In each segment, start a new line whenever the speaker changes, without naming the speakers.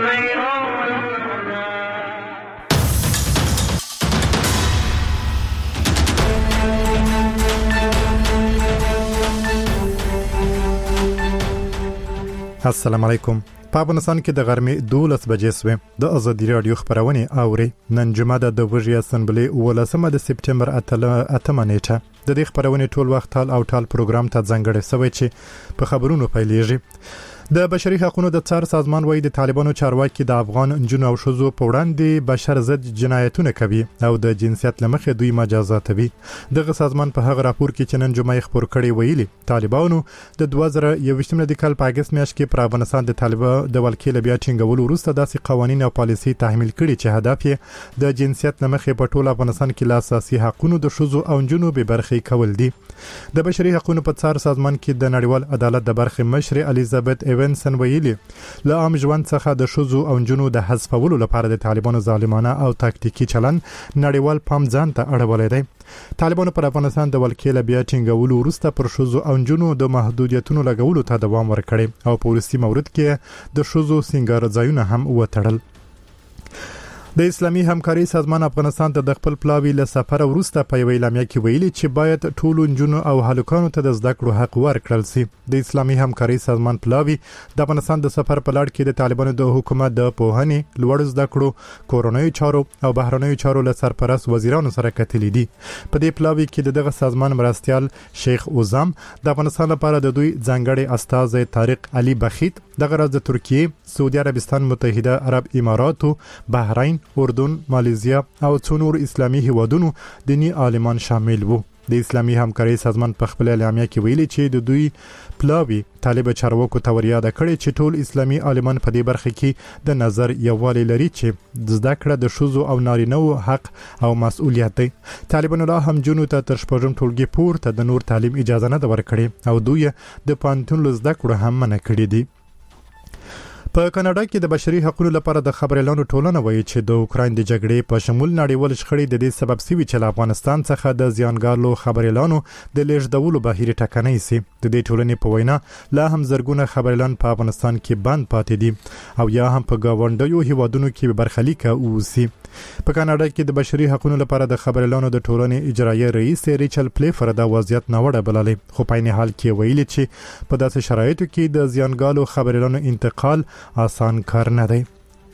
السلام علیکم. په افغانستان کې د غرمې 12 بجې سوې د ازادي رادیو خبرونه اوري. نن جمعه د وژې اسمبلی 18 د سپټمبر 8 نیټه د دې خبرونه ټول وخت او ټال پروګرام ته ځانګړی سوی چې په خبرونو پیلېږي. د بشري حقوقو د څار سازمان وایي د طالبانو چارواکي د افغان جنو او شذو په وړاندې بشر ضد جنایتونه کوي او د جنسیت لمخې دوی مجازاتوي. دغه سازمان په هغه راپور کې چې نن جمعه خبر کړي ویلي طالبانو د 2021 د کال په اگست میاشت کې پر افغانستان د طالبانو د ولکې بیا ټینګولو وروسته داسې قوانين او پالیسي تحمیل کړي چې هدف یې د جنسیت لمخې په ټول افغانستان کې اساسي حقوقو د شذو او جنو به برخې کول دي. د بشري حقوقو په څار سازمان کې د نړیوال عدالت د برخې مشر الیزابت ایونسن ویلي له عام ژوند څخه د شذو او جنو د حذفولو لپاره د طالبانو ظالمانه او تاکتیکی چلن نړیوال پام ځان ته اړولې دی. طالبانو پر افغانستان د ولکې بیا ټینګولو وروسته پر شذو او جنو د محدودیتونو لګولو ته دوام ورکړي او په ورستي مورد کې د شذو سنگار ځایونه هم وټړل. د اسلامي همکاري سازمان افغانستان ته د خپل پلاوی له سفر وروسته په ویلامیا کې ویلي چې باید ټول جنونو او هلکانو ته د زده کړو حق ورکړل شي. د اسلامي همکاري سازمان پلاوی د افغانستان د سفر په لړ کې د طالبانو د حکومت د پوهنې لوړ زده کړو کورونی چارو او بهرنیو چارو له سرپرست وزیرانو سره کتلې دي. په دې پلاوی کې دغه سازمان مرستيال شیخ اوزام د افغانستان لپاره د دوی ځانګړي استاد طارق علي بخیت دغه راز د ترکیه، سعودي عربستان، متحده عرب اماراتو، بحرین، اردن، ماليزیا او څو نور اسلامي هیوادونو دینی عالمان شامل وو. د اسلامي همکاري سازمان په خپل اعلامیه کې ویلي چې د دوی پلاوی طالب چارواکو ته ورياده کړي چې ټول اسلامي عالمان په دې برخه کې د نظر یووالي لري چې زده کړه د شذو او نارینه حق او مسؤلیت دی. طالبانو لا هم جنو ته تر شپږم ټولګي پورته د نور تعلیم اجازه نه ورکړي او دوی د پانتون زده کړو هم منع کړي دي. په کاناډا کې د بشري حقوقو لپاره د خبريالانو ټولنه وایي چې د اوکراین د جګړې په شمول نړیوال شخړې د دې سبب سوي چې افغانستان څخه د زیانګالو خبريالانو د لیږدولو بهیر ټکنۍ سي. د دې ټولنې په وینا لا هم زرګونه خبريالان په افغانستان کې بند پاتې دي او یا هم په گاونډیو هیوادونو کې برخلیک اوسي. په کاناډا کې د بشري حقوقو لپاره د خبريالانو د ټولنې اجرایي رئیس ریچل پلیفر دا وضعیت نوړه بللې خو په نه حال کې ویلي چې په داسې شرایطو کې د زیانګالو خبريالانو انتقال آسان کار نه دی.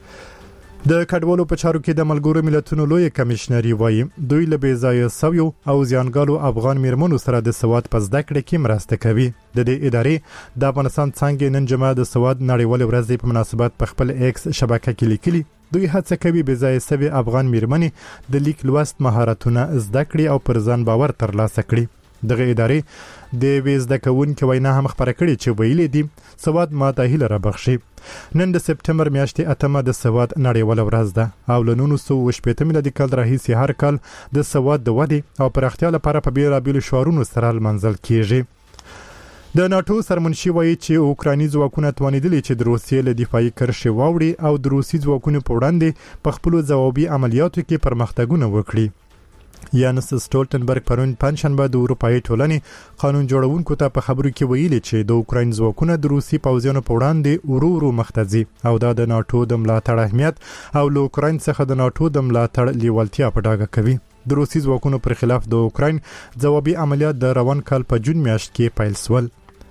د کډوالو په چارو کې د ملګرو ملتونو لوی کمشنري وایي دوی له بېځایه سویو او زیانګالو افغان میرمنو سره د سواد په زده کړه کې مرسته کوي. د دې ادارې د افغانستان څنګه نن جمعه د سواد نړیوال ورځ په مناسبت په خپل ایکس شبکه کې لیکلي دوی هڅه کوي بېځایه سوي افغان میرمنې د لیک لوست مهارتونه زده کړي او پر ځان باور ترلاسه کړي. دغه ادارې د ویزده کوونکو وینا هم خبره کړې چې ویلي دي سواد ماته هیله را بخشي. نن د سپټمبر میاشتې 8 د سواد نړیوال ورځ ده او له 1918 میلادي کال راهیسې هر کال د سواد د ودې او پراختیا لپاره په بیلابیلو شعارونو سره لمانځل کیږي. د ناتو سرمنشي وایي چې اوکرایني ځواکونه توانیدلي چې د روسیې له دفاعي کرښې واوړي او د روسي ځواکونو په وړاندې په خپل ځوابي عملیاتو کې پرمختګونه وکړي. یانس سټولټنبرګ پرون پنځشنبه د اروپאי ټولنې قانون جوړونکو ته په خبرو کې ویلي چې د اوکراین ځواکونه د روسي پوځیانو په وړاندې ورو مختزي او د ناتو د ملاتړ اهمیت او له اوکراین څخه د ناتو د ملاتړ لیوالتیا په ډاګه کوي. د روسي ځواکونو پر خلاف د اوکراین ځوابي عملیات د روان کال په جون میاشت کې پیل شول.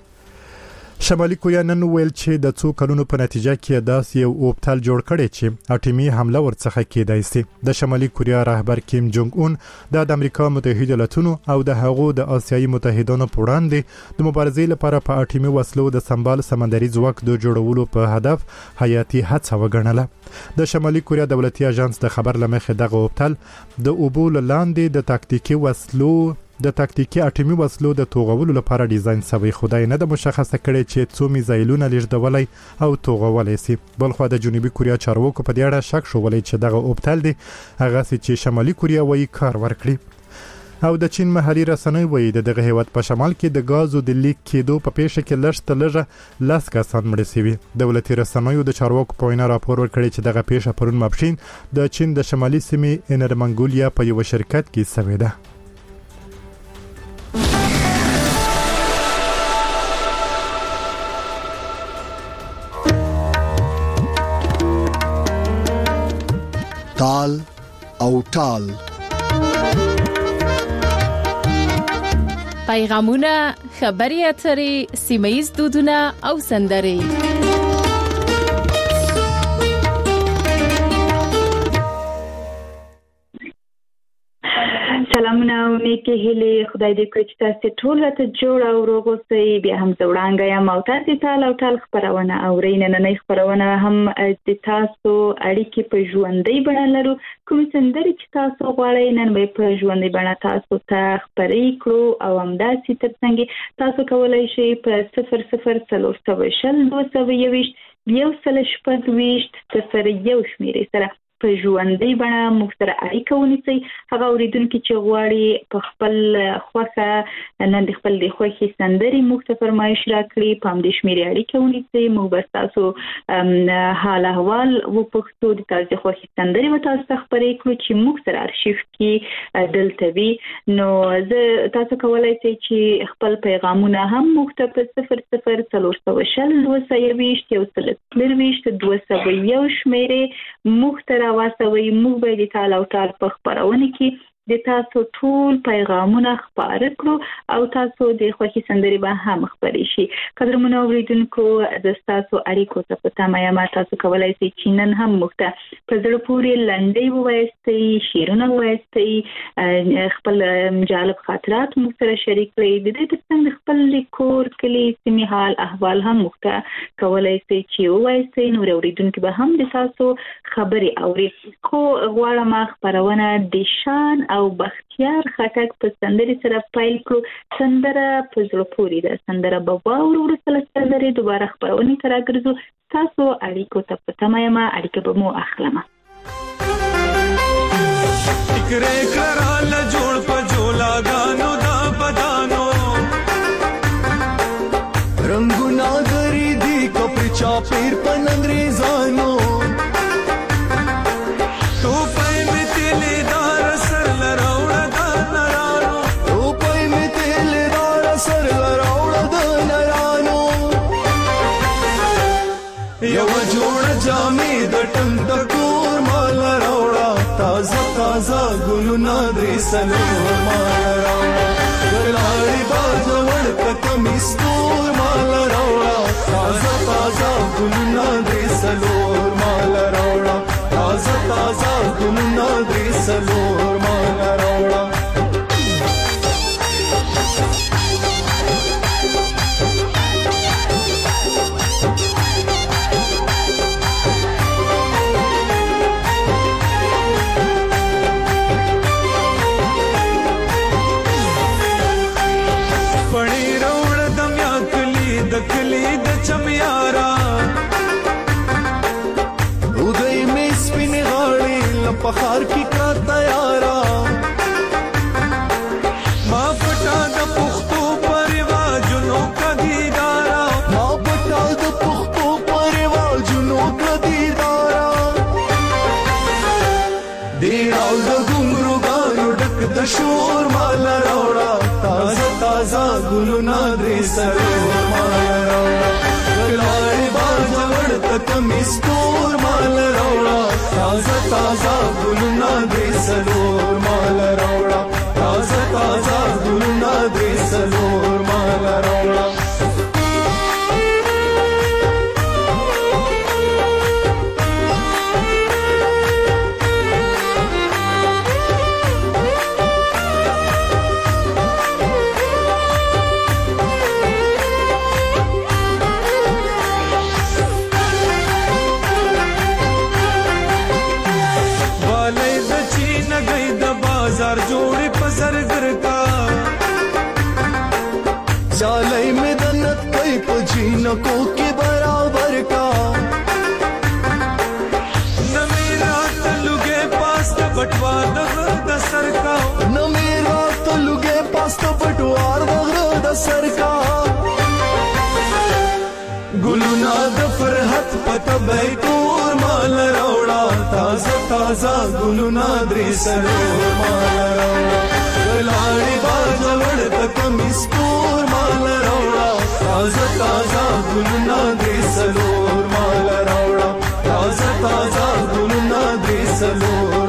شمالي کوریا نن ویل چې د څو کلونو په نتیجه کې داس یو اوبتل جوړ کړي چې اټومي حمله ورڅخه کېدای شي. د شمالي کوریا رهبر کیم جونګ اون د امریکا متحده ایالاتونو او د هغو د آسیایي متحدانو په وړاندې د مبارزې لپاره په اټومي وسلو د سمبال سمندري ځواک د جوړولو په هدف حیاتي هڅه وګڼله. د شمالي کوریا دولتي اژانس د خبر لمخې دغه اوبتل د اوبو لاندې د تاکتیکي وسلو د تاکتیکي اټومي وسلو د توغولو لپاره ډیزاین شوی خدای نه د مشخصه کړي چې څو میزایلونه لیږدولای او توغولای شي. بلخو د جنوبي کوریا چارواکو په دې اړه شک شولای چې دغه اوبتل دی هغه چې شمالي کوریا وایي کار ورکړي. او د چین محلي رسنۍ وایي دغه هیواد په شمال کې د غازو د لیک کېدو په پیښه کې لږ لاس کسان مړ شوي. دولتي رسنیو د چارواکو په وینا راپور ورکړي چې دغه پیښه پرون ماپښین د چین د شمالي سیمې انر منګولیا په یو شرکت کې شوې ده.
تال او ټال.
پیغامونه، خبري اترې، سیمه‌ییز دودونه او سندرې.
سلامونه او نیکه هیله. خدای دې کړي چې تاسو ټول راته جوړ او روغ اوسئ. بیا هم زوړانګه یم او تاسو ته او ټال خبرونه اورئ. نن خبرونه هم د تاسو اړیکې په ژوندۍ بڼه لرو. کوم سندرې چې تاسو غواړئ نن به په ژوندۍ بڼه تاسو ته خبرې کړو او همداسې ترڅنګ تاسو کولای شئ په 00404221 1 شمیرې سره په ژوندۍ بڼه موږ سره اړیکه ونیسئ. هغه اوریدونکو چې غواړي په خپل خوښه نن د خپل د خوښي سندرې موږ ته فرمایش راکړي، په همدې شمیرې اړیکه ونیسئ. موږ به تاسو حال احوال وپوښتو، د تاسو خوښي سندرې به تاسو ته خبرې کړو چې موږ سره ارشیف کې دلته وي. نو تاسو کولای شئ چې خپل پیغامونه هم موږ ته په 00404221 شمیرې موږ ته واسوي. موږ به د تعال او تعال په خبرونه کې د تاسو ټول پیغامونه خبر کړو او تاسو د خوښي سندري به هم خبرې شي. قدرمنو اوریدونکو، د تاسو اړیکو ته په تمه ما تاسو کولای شئ چې نن هم موږ ته په زړه پورې لنډۍ ووایستئ، شعرونه ووایستئ، خپل جالب خاطرات موږ سره شریک کړئ. د دې ترڅنګ خپل کور کلی سیمې حال احوال هم موږ ته کولای شئ چې ووایستئ. نو اوریدونکو به هم د تاسو خبرې اوري. خو غواړم خبرونه د شان او بختیار خټک په سندرې سره پیل کړو. سندره په زړه پورې ده. سندره به واورو، وروسته سندرې دوباره خبرونه تر راګرځو. تاسو اړیکو ته په تمه یم، اړیکه به مو اخلم.
ټکرې کړه جوړ په جولا غانو دا بدانو
رنگونه غری دی کپر چاپیر پن انګریزانو
یو جوړ جامې د ټنګ ټکور مال راوړه، تازه تازه ګلونه درې سلور مال راوړه، ګلاړې باز وړ کمیس تور مال راوړه، تازه تازه ګلونه درې سلور مال راوړه، تازه تازه ګلونه درې سلور مال راوړه. کلی د چمیارا اودای می سپین غاړي لپخار کی کا تیارا، ما پټا د پښتو پرواجونو کدیدارا، ما پټا د پښتو پرواجونو کدیدارا، دی راو د ګمرو غاړو ډک د شور مال راوړه، تازه تازه ګلونه درې سلور مال راوړه، ګلاړې باز وړ کمیس تور مال راوړه، تازه تازه ګلونه درې سلور مال راوړه، تازه تازه ګلونه درې سلور مال راوړه. بازار جوړې پسرګر کا چالای میدانت کوي پجینو کو کې برابر کا نمیرا تلوګه پاست بټوار د سر کا، نمیرا تلوګه پاست بټوار د سر کا، ګلونا د فرحت پته بیتور مال راوړه، تازه تازه ګلونا درې سلور مال راوړه، ګلاړې باز وړ کمیس تور مال راوړه، تازه تازه ګلونا درې سلور مال راوړه، تازه تازه ګلونا درې سلور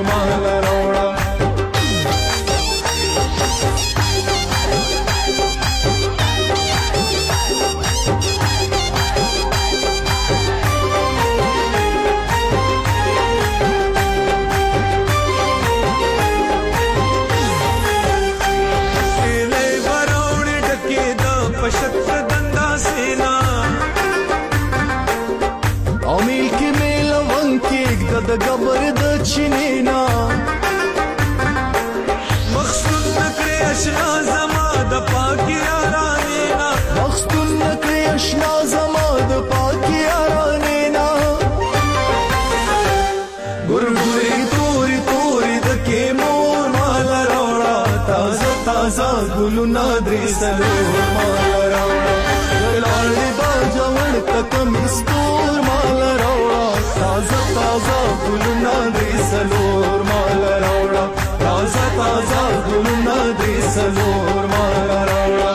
ګلونه درې څلور مال راوړه لاړې باجه ورته کمیستور مال راوړه تازه تازه ګلونه درې څلور مال راوړه تازه تازه ګلونه درې څلور مال راوړه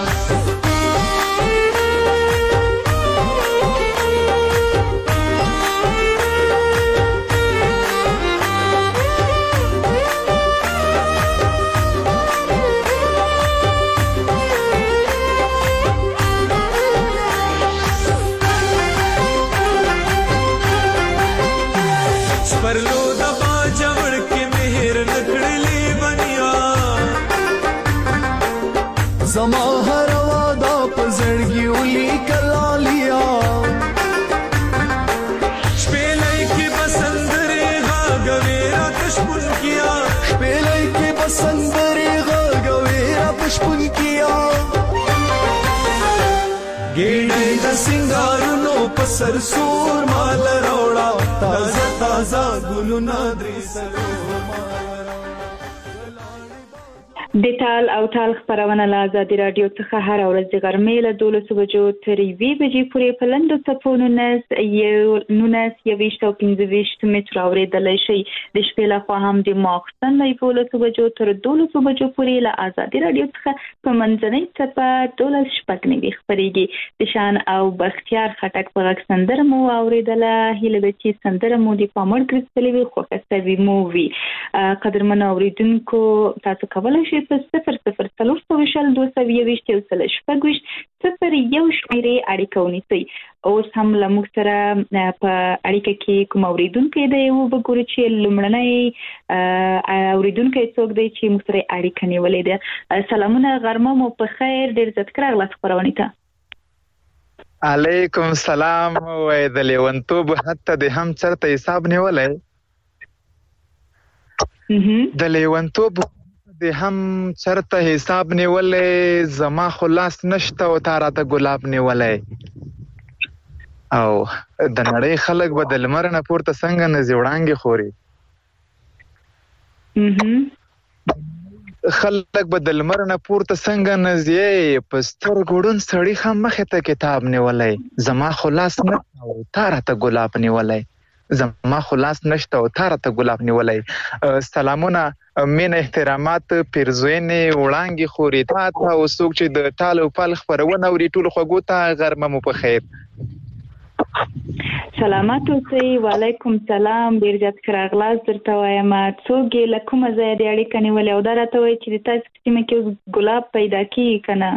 परलो दबा जवड़ के मेहर नकड़ली बनिया जमा हरवा दा पजड़गी उली कला लिया स्पेलाई की बसंदरे हा गवेरा कशपुन किया स्पेलाई की बसंदरे हा गवेरा कशपुन किया गेड़े दा सिंगारुनो पसर सूर माल रोड़ा ताजा ताजा गुलुना द्रिसलो
د ټال او ټال خبرونه له آزادي رادیو څخه هر ورځ د غرمې له 12 بجو تر 1 بجې پورې په لندو ټلیفون 19 او 15 متر اوریدلای شي د شپې له خوا هم د ماخستن له 12 بجو تر 12 بجو پورې له آزادي رادیو څخه په منځنۍ ټپه 12 شپږنیوي خبرېږي د شان او بختیار خټک په غږ سندره مو اوریدله هیله ده چې سندره مو د پامړ کړستلې وي خو کسوي مو وي قدرمن اوریدونکو تاسو کولای شئ په 00 222 شپږ 01 شمیرې اړیکه ونیسئ اوس هم له موږ سره په اړیکه کې کوم اوریدونکو دی او وګورئ چې لومړنی اوریدونکو څوک دی چې موږ سره اړیکه نیولې ده سلامونه غرمه مو په خیر ډیر زړه راغلاست خبرونه ته
علیکم السلام وای د لیونتوب حتی د هم چرته حساب نیولای د لیونتوب د هم چرته حساب نیولای زما خلاص نشته او تاراته ګلاب نیولای او د نړۍ خلک به د لمر نه پورته څنګه نه زیوړانګي خوري خلک به د لمر نه پورته څنګه نه زی پستر ګړون سړی هم مخه ته کتاب نیولای زما خلاص نه او تاراته ګلاب نیولای زما خلاص نشته او تاراته ګلاب نیولای سلامونه مين احترامات پیرزوینه وړانګي خوري تا او څوک چې د ټالو پال خبرونه وري ټول خوګو ته غرمه مو په خیر
سلامات اوسئ وعلیکم سلام ډیر زیات راغلاست درته وایم څوک له کومه ځای دی اړیکه نیولې او دا راته وایي چې د تاسو سیمه کې ګلاب پیدا کیږي کنه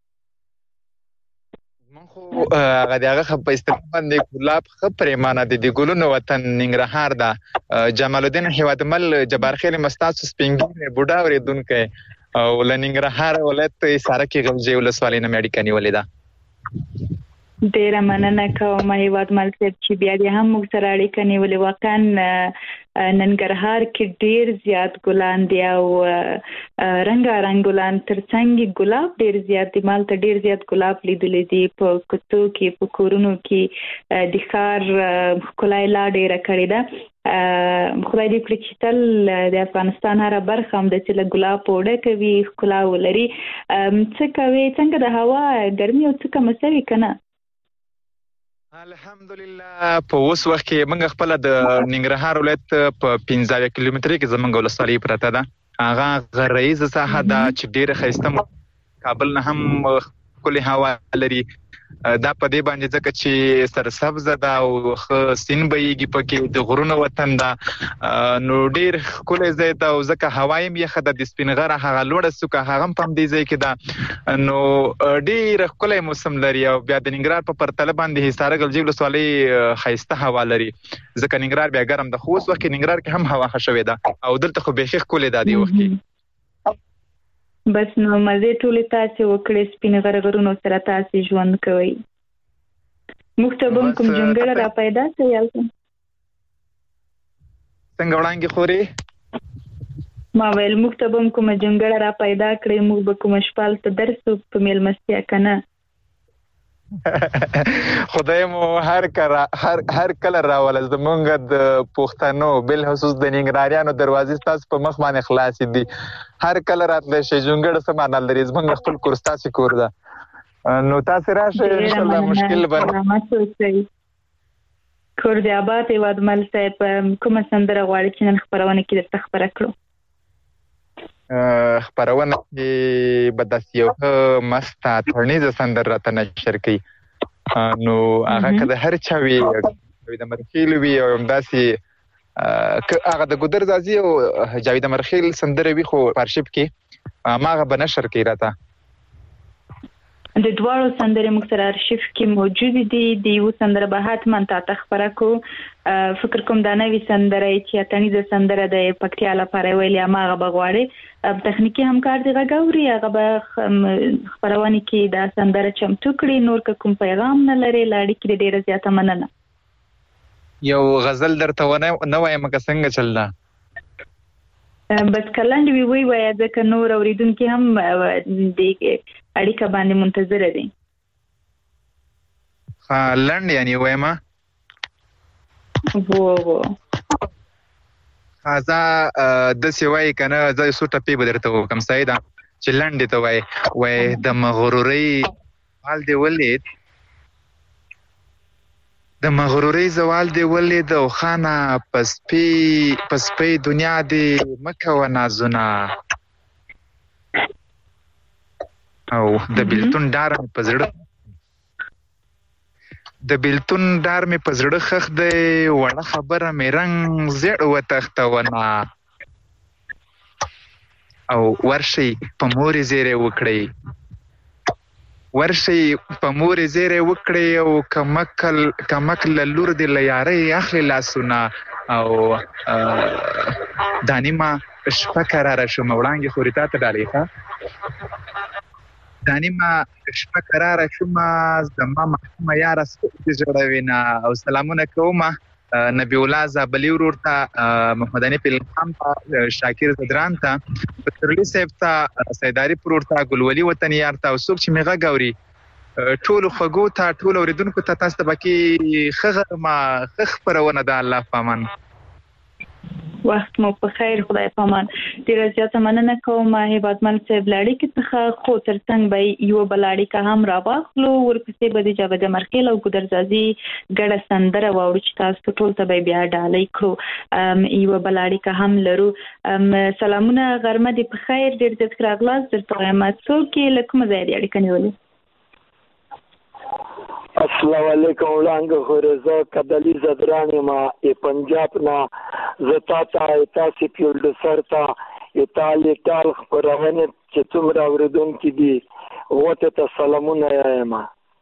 هغه دغه په استعمال باندې ګلاب خبرېمانه د ګلونو وطن ننګرهار دا جمال الدین هیوادمل جبار خیل مستاسو سپینګي بوډا ورېدونکو او لننګرهار ولایت ساره کې غلجې ولسوالۍ نه اړیکه نیولې ده
ډیره مننه کوم هیوادمل صاحب چې بیا دې هم موږ سره اړیکه نیولې واقعا ننګرهار کې ډیر زیات ګلان دي او رنگارنګ ګلان ترڅنګ ګلاب ډیر زیات دي مالته ډیر زیات ګلاب لیدلې دي په کوڅو کې په کورونو کې د ښار ښکلای لا ډیره کړې ده خدای دې کړي چې تل د افغانستان هر برخه هم د چې ګلاب پوډه کوي ښکلا ولري څه کوي څنګه د هوا ګرمي او څه مسوي کنه
الحمدلله په اوس وخت کې موږ خپل د ننګرهار ولایت په 15 کیلومتر کې زمونږ ولسوالۍ پرته ده هغه غرایز ساحه ده چې ډیره ښایسته کابل نه هم کلی هوا لري دا په دې باندې ځکه چې سرسبز ده او سین بېږي پکې د غرونو وطن ده نو ډیر کلی ځای ده او ځکه هوایم یخه د سپینغره هغه لوړه سوکه هغه په دې ځای کې ده نو ډیر کلی موسم لري او بیا د ننګرهار په پرتله باندې حصار غلجې ولسوالۍ ښایسته هوا لري ځکه ننګرهار بیا ګرم ده خو اوس وخت ننګرهار کې هم هوا ښه شوې ده او دلته خو به کلی ده دی وخت
بس نو مزه ټول تاسو وکړې سپین غرغرونو سره تاسو ژوند کوي مختبم کوم جنګل را پیدا شي یالته
څنګه وړاندې خوري
ما ویل مختبم کوم جنګل را پیدا کړې موږ به کوم شپال ته درس په میلمستیا کنه
خدای مو هر کله راول زمونږ د پښتنو بل خصوص د ننګرهاریانو دروازې تاسو په مخ باندې خلاص دي. هر کله راتلی شي جونګړ سمانه لري زمونږ خپل کور تاسو کور ده. نو تاسو راشه ان شاء الله مشکل
باندې کور دی آباد هیواد مل صاحب کومه سندره غواړي چې نن خبرونه کې درته خبره کړو؟
خبرونه کې به داسې یو مسته ترنیزه سندره راته نشر کړي. نو هغه که د هر چا وي د مرخیل وي او همداسې هغه د ګودر ځاځي او جاوید مرخیل سندره وي خو په ارشیف کې هماغه به نشر کړي راته.
د دواړو سندرې موږ سره ارشیف کې موجود دي. د یو سندره به حتما تاسو خبره کو. فکر کوم دا نوې سندره چې اتنیزه سندره د پکتیا لپاره ویلې هغه به غواړي تخنیکی همکار دی غاوري هغه به خبرونه کې دا سندره چمتو کړي. نور کوم پیغام نه لري لاړې کې ډیره زیاته مننه.
یو غزل درته نه وایم که څنګه چل ده
بس کلند وی ځکه نور اوریدونکي هم د اړیکه باندې منتظر دي.
لند یعنی وایم
وو
ازا د سیوای کنه زه سو ټپی به درته کوم سیدا چې لند ته وای د مغروري حال دی ولید د مغروري زوال دی ولید او خانه پسپی دنیا دی مکه و نازونه او د بیلتون ډار مې پزړه خخ دی وړه خبره مې رنگ زړ وتختونه او ورشي په مورې زیره وکړي او کمکل لور دی لیارې اخلي لاسونه او دانیما شپه قراره شو موړانګي خوريتا ته ډالې ښه دانیما شپه قراره شوم زما محکومه یاره سپوږ جوړوینا او سلامونه کوم نبی الله زابلی ورته محمد انیف الهام شاکر زدران ته پترلی صاحب ته سیداری پرورته ګلولي وطن یار ته او څوک چې میغه ګوري ټول خغو ته ټول اوریدونکو ته تاسو ته باقي خغه ما خبرونه ده الله پامان.
وخت مو په خیر خدای پامان. ډیر زیاته مننه کوم هیوادمل صاحب لاړی کې څخه خو ترڅنګ به یو بلاړی کا هم راواخلو ورپسې به د جاوید مرخیل او ګدرزازي ګډه سندره واورو چې تاسو ټول ته بیا ډالۍ کړو. یو بلاړی کا هم لرو. سلامونه غرمه دې په خیر ډیر زیات راغلاس درته قیامت څوک لکه مزه دې اړیکه نیولې.
السلام علیکم وړاندې خورزه کدلی زدرانی ما پنجاب نا زتا تاسو پیولډ سرتا ایتالی ټال خبرونه چې څومره اوریدونکو دي وته ته سلامونه یم.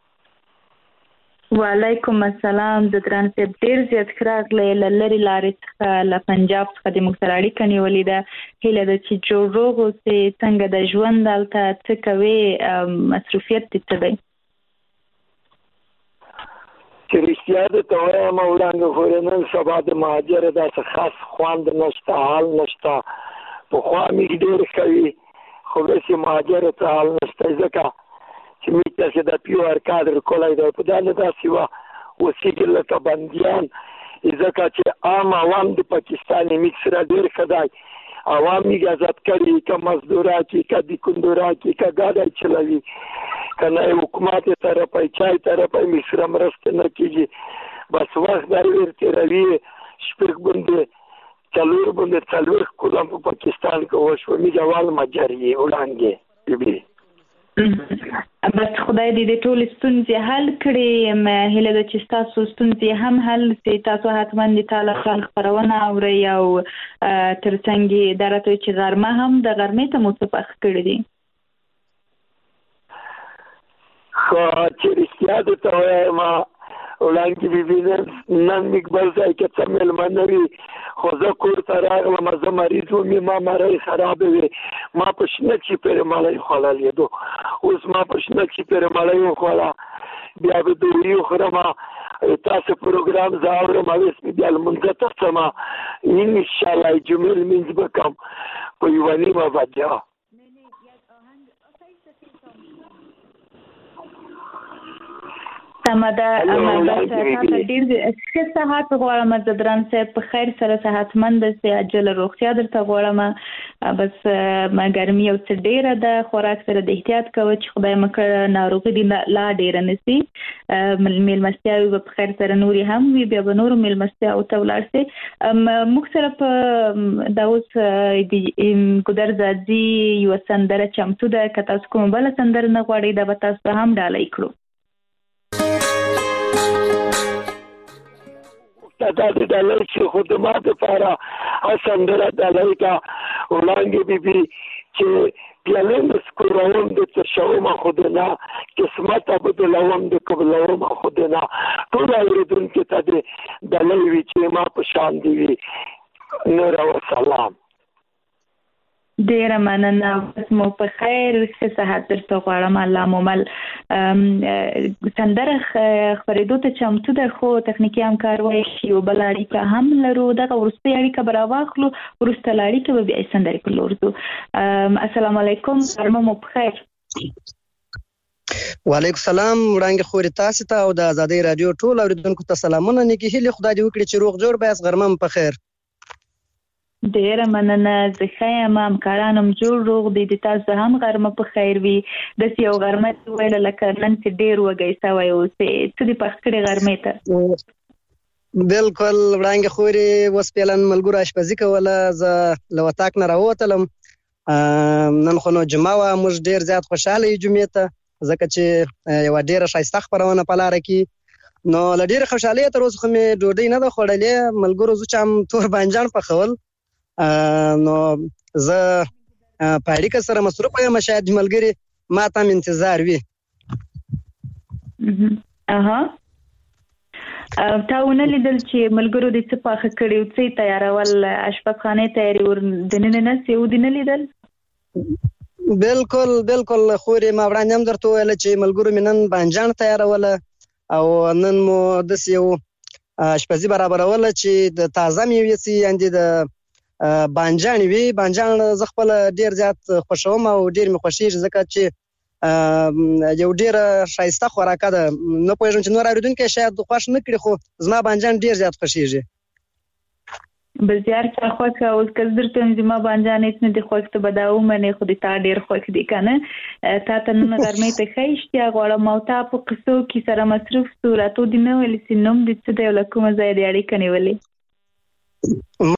وعلیکم السلام زدران صاحب ډیر زیات راغلی لری لارې څخه له پنجاب څخه د موږ سره اړیکه نیولې ده. هیله ده چې جوړ روغ اوسې څنګه د ژوند دلته څه کوي مصروفیت دې څه دی؟
چې رښتیا د توه مولانا خورنن سبا د مهاجر داسې خاص خواند نشته حال نشته په خوا می ډېر کوي خو به مهاجر ته حال نشته ځکه چې می تاسو د پیور کادر کولای دی په دانه داسې وا وسیګل ته بنديان ځکه چې عام عوام د پاکستان میکسر ډېر خدای عوامي آزاد کړي که مزدورا کی که د کندورا کی که ګاډي چلوي کنه حکومت طرفه چای طرفه مصر مرسته نه کیږي بس وخت درته روي شپږ باندې څلور کوم په پاکستان کې وشو می جوال مجري وړاندې بي
بس خدای دې ټول ستونزې حل کړي. هیله ده چې تاسو ستونزې هم حل شي. تاسو حتما د تعالی خبرونه اورئ او ترڅنګ درته چې غرمه هم د غرمې ته مصفخ کړی دي.
خو چې رښتیا ده ته ما وړاندې ببینم نن مقبل ځای کې څه مېلمانه خو زه کور ته راغلم زه مریض وم ما مرۍ خرابه وې ما په شنه چې پرې مړۍ خوړلې دو اوس ما په شنه چې پرې مړۍ وخوړه بیا به دوی وخورم تاسو پروګرام زه اورم اوس مې بیا لمونځ ته ځم انشاءالله جمعې لمونځ به کوم په یوه نیمه بجه.
سمدا ډیر ښه صحت غواړم د درن صاحب په خیر سره صحتمند سي عجل روغتیا درته غواړم بس ما ګرمي او څه ډیره د خوراک سره د احتیاط کوي چې خدای مکه ناروغي دی لا ډیره نسی میلمستیاوي په خیر سره نوري هم وي بیا به نور میلمستیا او تولار سي مختلف د اوس د ګودر زادي یو سندره چمتو ده که تاسو کوم بل سندره نه غواړئ دا به تاسو هم ډالۍ کړو
دا د ډالۍ چې خدمات لپاره سندره ډالۍ کا وړاندې بي چې پیالې مسکوروم د تشوم خدنا قسمت بدلوم د قبلوم خدنا ټول اوریدونکو ته د ډالۍ وی چې ما په شان دی نور او سلام
ډیره مننه مو په خیر ښه صحت درته غواړم الله مومل سندره خبرېدو ته چمتو ده خو تخنیکي همکار وایي چې یو بل اړیکه هم لرو دغه وروستۍ اړیکه به راواخلو وروسته له اړیکې به بیا سندرې پر لور ځو السلام علیکم غرمه مو په خیر
وعلیکم السلام وړاندې خوري تاسو ته او د آزادۍ رادیو ټول اوریدونکو ته سلامونه نیکی هیله خدای دې وکړي چې روغ جوړ بیاس غرمه په خیر
ډیره مننه زه ښه یم همکارانم جوړ روغ دي د تاسو هم غرمه په خیر وي داسې یو غرمه ویله لکه نن چې ډیر وږی سوی اوس څه دې پخ کړې غرمې ته
بالکل وړاندې خوري اوس پیلن ملګرو اشپزي کوله زه له وطاق نه راووتلم نن خو نو جمعه وه موږ ډیر زیات خوشحاله یو جمعې ته ځکه چې یوه ډیره ښایسته خپرونه په لاره کې نو له ډیرې خوشحالۍ تر اوسه خو مې ډوډۍ نه ده خوړلې ملګرو زه چې هم تور بانجان پخول نو زه په اړیکه سره مصروف یم شاید ملګري ما ته هم انتظار وي
تا ونه لیدل چې ملګرو دې څه پاخه کړي او څه تیارول اشپزخانې تیاري ور دننه نه سی او دې نه لیدل
بالکل خوري ما وړاندې هم درته ویل چې ملګرو مې نن بانجان تیاروله او نن مو داسې یو اشپزي برابروله چې د تازه میوې سي یعنې د بانجان وي بانجان زه خپل ډیر زیات خوښوم او ډیر مې خوښیږي ځکه چې یو ډیر ښایسته خوراکه ده نه پوهېږم چې نور اورېدونکي شاید خوښ نه کړي خو زما بانجان ډیر زیات خوښیږي
بسیار ښه خوښه اوس که زه درته وایم زما بانجان هېڅ نه دي خوښ ته به دا ومنې خو د تا ډېر خوښ دي که نه تا ته نن غرمې ته ښه اشتیا غواړم او تا په قصو کې سره مصروف سو راته دې نه ویلې چې نوم دې څه دی او له کومه ځایه دې اړیکه نیولې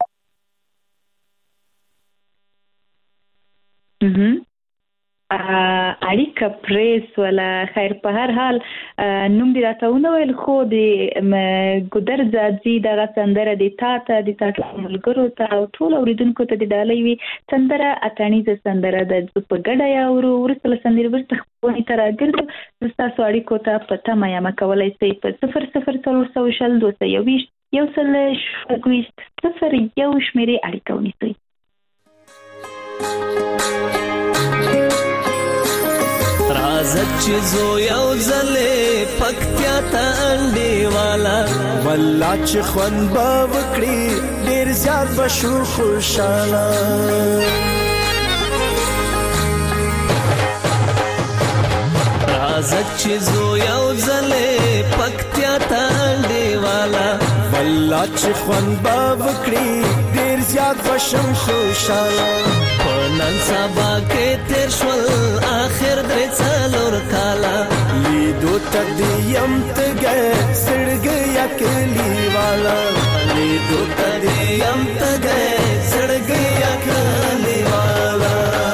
اړیکه پریس ولا خیر په هر حال نوم دې راته ونه ویل خو د ګودر زادي دغه سندره د تا ته د تا ملګرو ته او ټول اوریدونکو ته د ډالۍ وي سندره اتڼیزه سندره ده زه په ګډه یاورو وروسته له سندرې وروسته خپرونې ته راګرځو زه ستاسو اړیکو ته په تمه یم کولی شئ په 0040 221 1 شمېرې اړیکه ونیسئ
رازت چې زو یو ځلې پکتیا ته انډې والا والله چې خوند به وکړي ډېر زیات به شو خوشحاله رازت چې زو یو ځلې پکتیا ته انډې والا والله چې خوند به وکړي ډېر زیات به شم خوشحاله نن سبا کې تیر شول آخر درې څلور کاله لیدو ته دې یم تږی سړګیا کلی والا لیدو ته دې یم تږی سړګیا کلی والا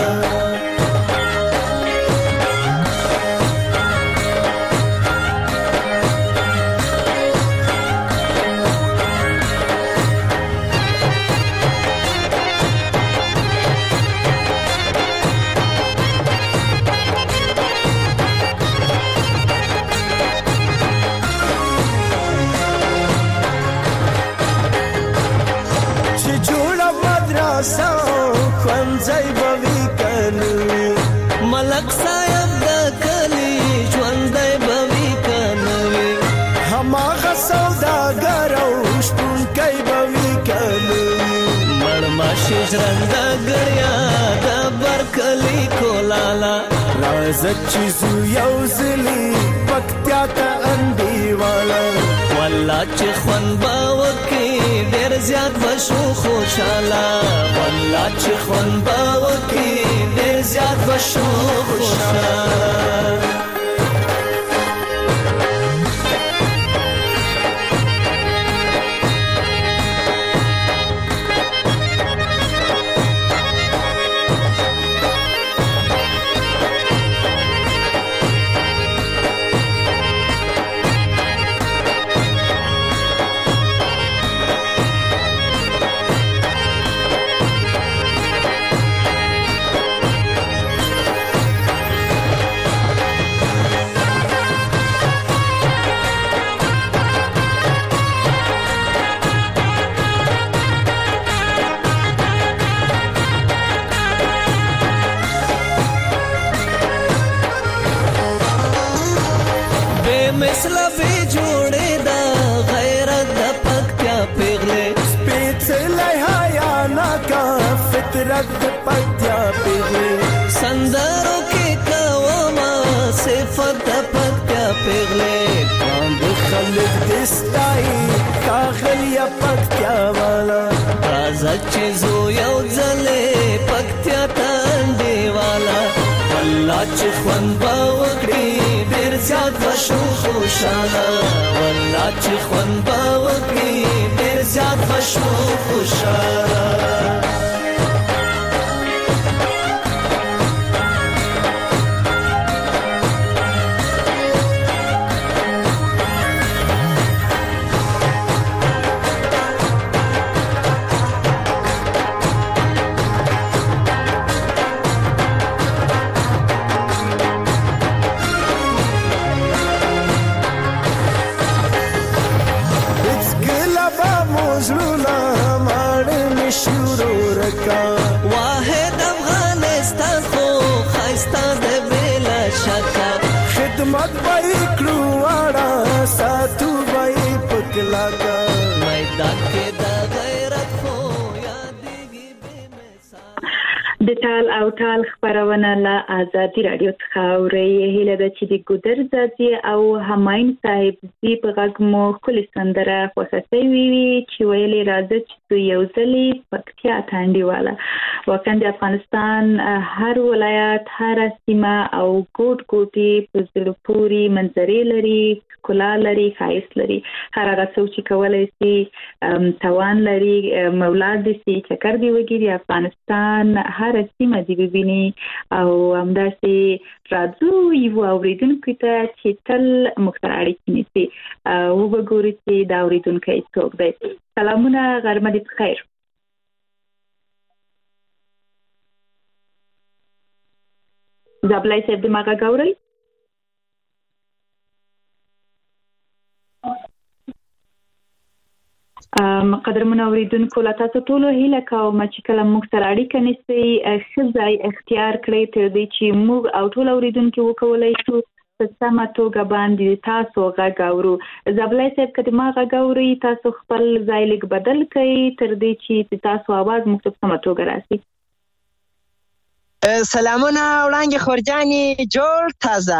ځای بوي کنوي ملک صاحب د کلی ژوندۍ بوي کنوي هماغه سوداګر او شپونکی بوي کنوي مړ ماشي ژرنده ګړیا د برکلی کولالا
راځه چې زو یو ځلې پکتیا ته انډیواله
والله چې خوند به وکړي ډېر زیات به شو خوشحاله والله چې خوند به وکړي ډېر زیات به شو خوشحاله مثلا به جوړې دا غیرت د پکتیا پیغلې
سپېڅلی حیا ناکه فطرت د پکتیا پیغلې
سندرو کې کومه صفت د پکتیا پیغلې
باندې خلک دې ستایي ښاغلیه پکتیا والا
راځه چې زو یو ځلې پکتیا ته انډیواله والله چې خوند به وکړي ډېر زیات به شو خوشحاله والله چې خوند به وکړي ډېر زیات به شو خوشحاله واحد افغانستان خو خایسته د بلا شکه
خدمت به کړو واړه ساتو به پکلاکا
میدان کې د غیرت خو یادېږي بې مثال
د ټال او ټال خبرونه له آزادي رادیو څخه اورئ هیله ده چې د ګودر زادي او هماین صاحب زی په غږ مو ښکلې سندره خوښه شوې وي چې ویلې راځه چې زو یو ځلې پکتیا ته انډیواله واقعا د افغانستان هر ولایت هر سیمه او ګوټ ګوټي په زړه پورې منظرې لري ښکلا لري ښایست لري هر هغه څوک چې کولی شي توان لري مولاد دي سي چکر دی وګړي افغانستان هر سیمه دی ببیني او همداسې راځو یو اوریدونکو ته چې تل مختار اړیکې نیسي وګورو چې دا اوریدونکی څوک دی سلامونه غرمه دې بخیر زابلای صاحب د ما غږ اورئ قدرمنو اوریدونکو له تاسو ټولو هیله کوم چې کله موږ سره اړیکه نیسئ ښه ځای اختیار کړئ تر دې چې موږ او ټول اوریدونکي وکولی شو په سمه توګه باندې تاسو غږ اورو زابلای صاحب که د ما غږ اورئ تاسو خپل ځای لږ بدل کړئ تر دې چې تاسو اواز موږ ته په سمه توګه راسي
سلامونه وړانګې خورجانې جوړ تازه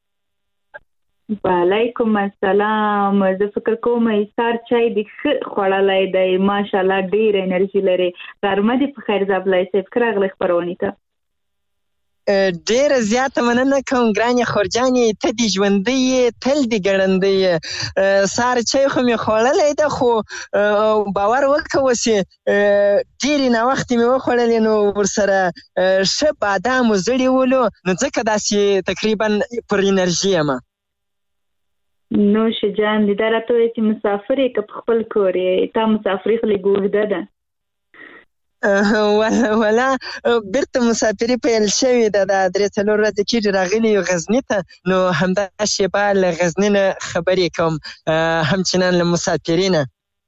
وعلیکم السلام زه فکر کوم ایثار چای د ښه خوړلی دی ماشاءالله ډېر انرژي لري غرمه دې په خیر زابلای صاحب که راغلی خپرونې ته
ډېره زیاته مننه کوم ګرانې خورجانې ته دې ژوندی یې تل دې ګړندی یې سهار چای خو مې خوړلی ده خو باور وکړه اوسې ډېرې ناوختې مې وخوړلې نو ورسره ښه بادام و زړې ولو نو ځکه داسې تقریبا پر انرژي یم
نوش جان دې دا راته وایي چې مسافر یې که په خپل کور یې تا مسافري خو لږ اوږده ده
ولا بیرته مسافري پیل شوې ده دا 3-4 ورځې کېږي راغلي یو غزني ته نو همدا شیبه له غزني نه خبرې کوم همچنان له مسافري نه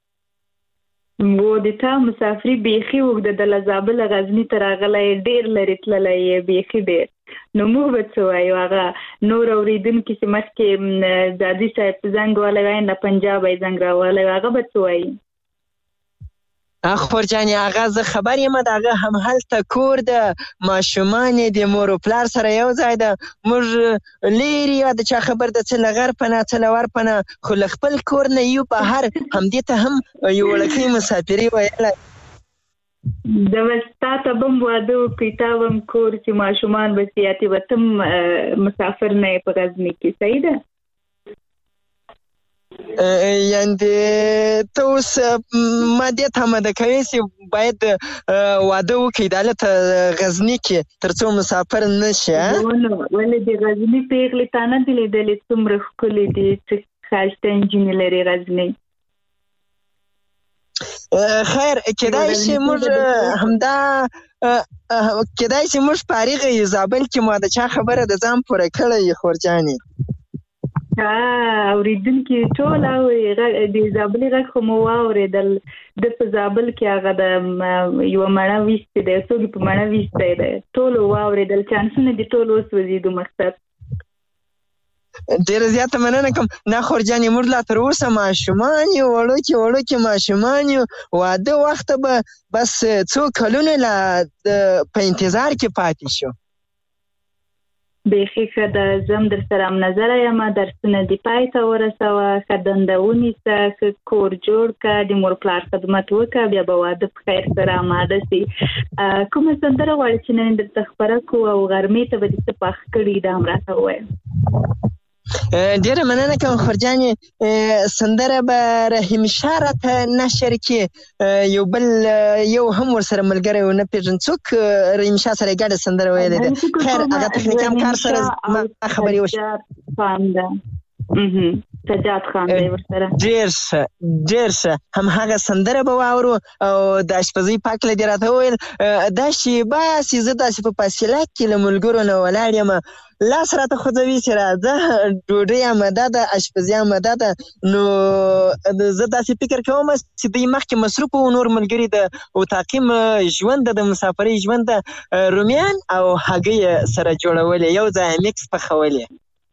و د تا مسافري بیخي اوږده ده له زابله غزني ته راغلی ډېر لرې تللی یې بیخي ډېر نو موږ به څه وایو هغه نور اورېدونکي چې مخکې زادي صاحب زنګ والی وایي له پنجاب یې زنګ راولی هغه به څه وایي
خور جانې هغه زه خبر یم د هغه هم هلته کور د ماشومان د مور و پلار سره یو ځای ده موږ لیرې د چا خبر د څه له غرب نه څه له ورپ نه خو له خپل کور نه یو بهر همدې ته هم یو وړکۍ مسافري ویلی
د وستا ته بم واده وکړي تا بم کور چې ماشومان به سیاتي به تم مسافر نه په غزني کې صحیح ده
یعنې ته اوس ما دې تمه ده کوې چې باید واده وکړي د هلته غزني کې تر څو مسافر نه شي
ولې د غزني پیغلې تا نه دي لیدلې څومره ښکلې دي څه ښایسته نجونې لري غزني
خیر کېدای شي موږ همدا کېدای شي موږ فارغ یو زابل کې ما د چا خبره د ځان پوره کړی خور جانې
اوریدونکي ټول د زابلي غږ خو مو واورېدل د په زابل کې هغه د یوه مڼه ویستی دی څوک په مڼه ویستی دی ټولو واورېدل چانسونه دي ټول اوس وزیدو مقصد
ډېره زیاته مننه کوم نه خور جانې موږ لا تر اوسه ماشومان یو وړوکي ماشومان یو واده وخته به بس څو کلونه لا په انتظار کې پاتې شو
بیخي ښه ده زم در سره هم نظره یم درسونه دې پای ته ورسوه ښه دنده ونیسه ښه کور جوړ کړه د مور پلار خدمت وکړه بیا به واده په خیر سره اماده سي کومه سندره غواړې چې نن درته خپره کړو او غرمې ته به دې څه پاخ کړي دا هم راته ووایه
ډېره مننه کوم خور جانې سندره به رحیم شاه راته نشر کړي یو هم ورسره ملګری ونه پېژن څوک رحیم شاه سره یې ګډه سندره ویلې ده خیر هغه تخنیکي همکار سره ما خبرې وشي
سجاد خان دی ورسره
ډېر ښه همهغه سندره به واورو او د اشپزۍ په هکله دې راته وویل دا شیبه چې زه داسې په فاصله کې له ملګرو نه ولاړ یم لاس راته خوځوي چې راځه ډوډۍ آماده ده اشپزي آماده ده نو زه داسې فکر کوم چې دوی مخکې مصروف وو نور ملګري د اتاقي ژوند د مسافرۍ ژوند د رومیان او هګۍ سره جوړولې یو ځای میکس پخولې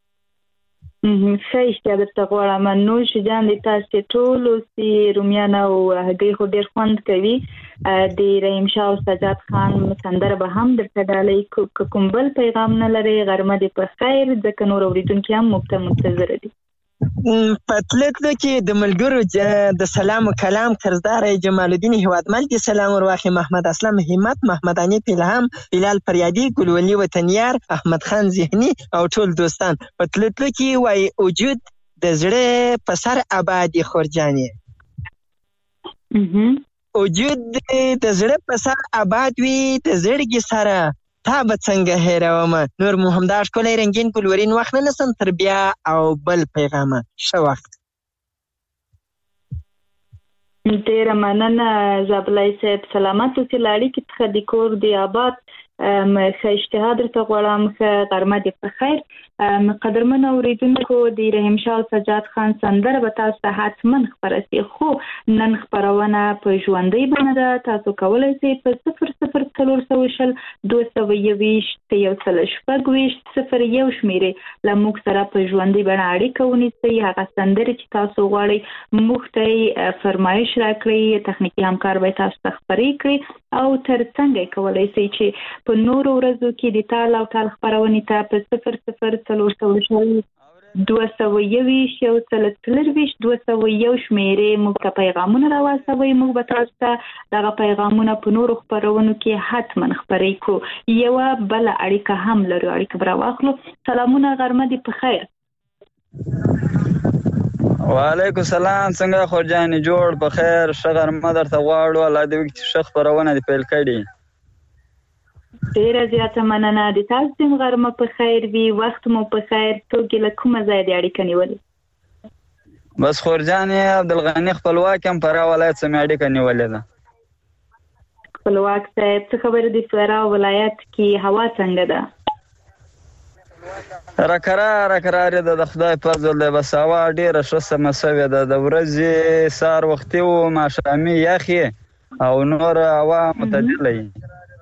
ښه اشتیا درته غواړم نوش جان د تاسې ټولو چې رومیان او هګۍ خو ډېر خوند کوي د رحیم شاه او سجاد خان سندره به هم درته ډالۍ که کوم بل پیغام نه لرئ غرمه دې په خیر ځکه نور اورېدونکي هم موږ ته منتظره دي
په تلتلو کې د ملګرو د سلام و کلام قرضدار جمال الدین هیوادمل دې سلام ورواخلي محمد اسلم همت محمد انیف الهام بلال فریادي ګلولي وطنیار احمد خان ذهني او ټول دوستان په تلتلو کې وایي وجود د زړه په سر آبادي خور جانې وجود د زړه په سر آباد وي د زړګي سره تا به څنګه هېرومه نور مو همدا ښکلی رنګین ګلورین وخت نه نسم تر بیا او بل پیغامه ښه وخت
ډېره مننه زابلای صاحب سلامت اوسې له اړیکې څخه د کور د آباد ښه اشتها درته غواړم ښه غرمه دې په خیر قدرمن اورېدونکو د رحیم شاه او سجاد خان سندره به تاسو ته حتما خپره سي خو نن خپرونه په ژوندۍ بڼه ده تاسو کولی سئ په 00420 221 126 شمېرې له موږ سره په ژوندۍ بڼه اړیکه ونیسئ هغه سندرې چې تاسو غواړئ موږ ته یې فرمایش راکړئ تخنیکي همکار به تاسو ته خپرې کړي او ترڅنګ یې کولی سئ چې په نورو ورځو کې د تال او تال خپرونې ته په 00420 221 شمېرې موږ ته پیغامونه راواستوئ موږ به تاسو ته دغه پیغامونه په نورو خپرونو کې حتما خپرې کړو یوه بله اړیکه هم لرو اړیکه به راواخلو سلامونه غرمه دې په خیر
وعلیکم السلام څنګه خور جانې جوړ په خیر ښه غرمه درته غواړو الله دې وکړي چې ښه خپرونه دې پیل کړي
ډېره زیاته مننه د تاسو دې غرمه په خیر وي وخت مو په خیر څوک یې له کومه ځایه دې اړیکه نیولې
بس خور جانې عبدالغني خپلواک هم فراه ولایت څخه مې اړیکه نیولې ده
خپلواک صاحب څه خبره د فراه ولایت کې هوا څنګه ده راکرارې ده د خدای فضل دی بس هوا ډېره ښه سمه شوې ده د ورځې سهار وختي و ماښامي یخې او نور هوا معتدله وي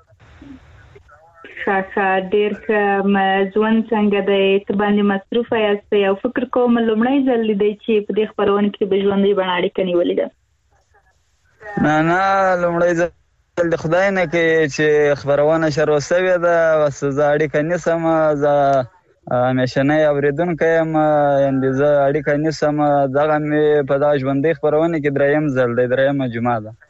ښه ډېر ښه ژوند څنګه دی څه باندې مصروفه یاستئ او فکر کوم لومړی ځل دی چې په دې خپرونه کې به ژوندۍ بڼه اړیکه نیولې ده
نه لومړی ځل د خدای نه کې چې خبرونه شروع شوې ده بس زه اړیکه نیسم زه همیشنی اوریدونکی یم یعنې زه اړیکه نیسم دغه مې په دغه ژوندۍ خپرونه کې دریم ځل دی دریمه جمعه ده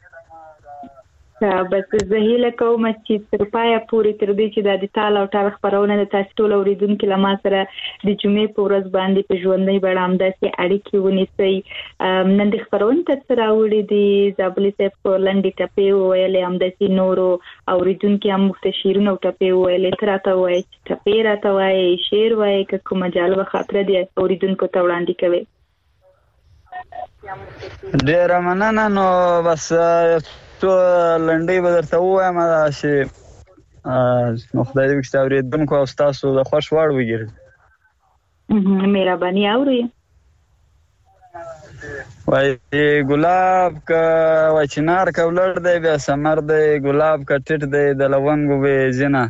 بس زه هیله کوم چې تر پایه پورې تر دې چې د تال او ټال خپرونه د تاسو ټول اوریدونکو له ما سره د جمعې په ورځ باندې په ژوندۍ بڼه همداسې اړیکې ونیسئ نن د خپرونې ته څه راوړي دي زابلي صاحب په لنډې ټپې وویلې همداسې نورو اوریدونکو هم موږ ته شعرونه او ټپې وویلې ته راته ووایئ چې ټپې راته وایئ شعر وایئ که کومه جالبه خاطره دي اوریدونکو ته وړاندې کوئ
ډېره مننه نو بس تو لنډۍ به درته ووایم چې نو خدای دې وکړي چې اورېدونکو او ستاسو د خوښ وړ وګرځي
مهرباني اورئ
وایي ګلاب که وایي چنار که ولړ دی بیا ثمر دی ګلاب که ټیټ دی د لونګو بې ځینه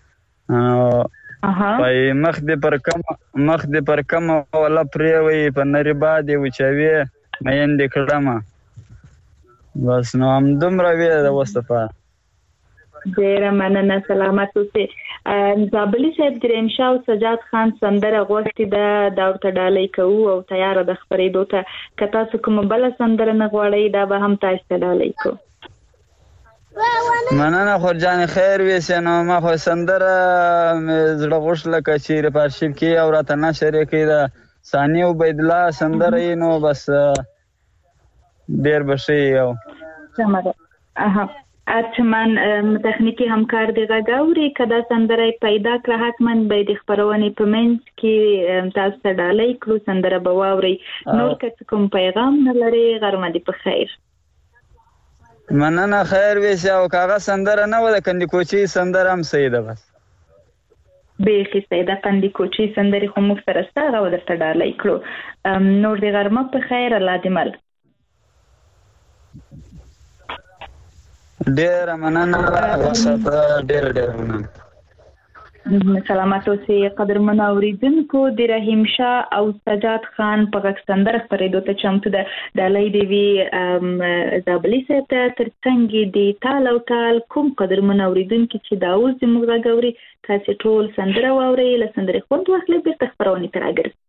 وایي مخ دې پر کمه وله پرېوئ په نري باد یې وچوې میندې کړمه بس نو همدومره وی د اوس لپاره
ډېره مننه سلامت اوسئ زابلي صاحب دریم شاه او سجاد خان سندره غوښتې ده دا ورته ډالۍ کوو او تیاره ده خپرېدو ته که تاسو کومه بله سندره نه غواړئ دا به هم تاسو ته ډالۍ کوو
مننه خورجانې خیر ویسې نو ما خو سندره مې زړه غوښتله که چیرې په ارشیف کې او راته نشر یې کړي د ثاني عبیدالله سندره یې نو بس ډیر بشي یو
سمه ده ارچمان تخنیکی همکار دی غاوري کدا سندره پیدا کړه حتمن به د خبرونه په منځ کې تاسو ته ډالۍ کړو سندره به واوري نور که کوم پیغام نه لري غرمه دی په خیر
مننه خیر ویسه او کاغه سندره نه و د کندي کوچي سندره هم سیده بس
بیخي سیده کندي کوچي سندره خو موږ سره ستاره و درته ډالۍ کړو نور دی غرمه په خیر الله دې مل
ډېره مننه ډېره مننه
سلامت اوسئ قدرمنو اوریدونکو د رحیم شاه او سجاد خان په غږ سندره خپرېدو ته چمتو ده ډالۍ دې وي زابلي صاحب ته تر څنګ د تال او ټال کوم قدرمنو اوریدونکي چې دا اوس زموږ غږ اوري تاسې ټول سندره واورئ له سندرې خوند واخلئ بېرته خپرونې ته راګرځئ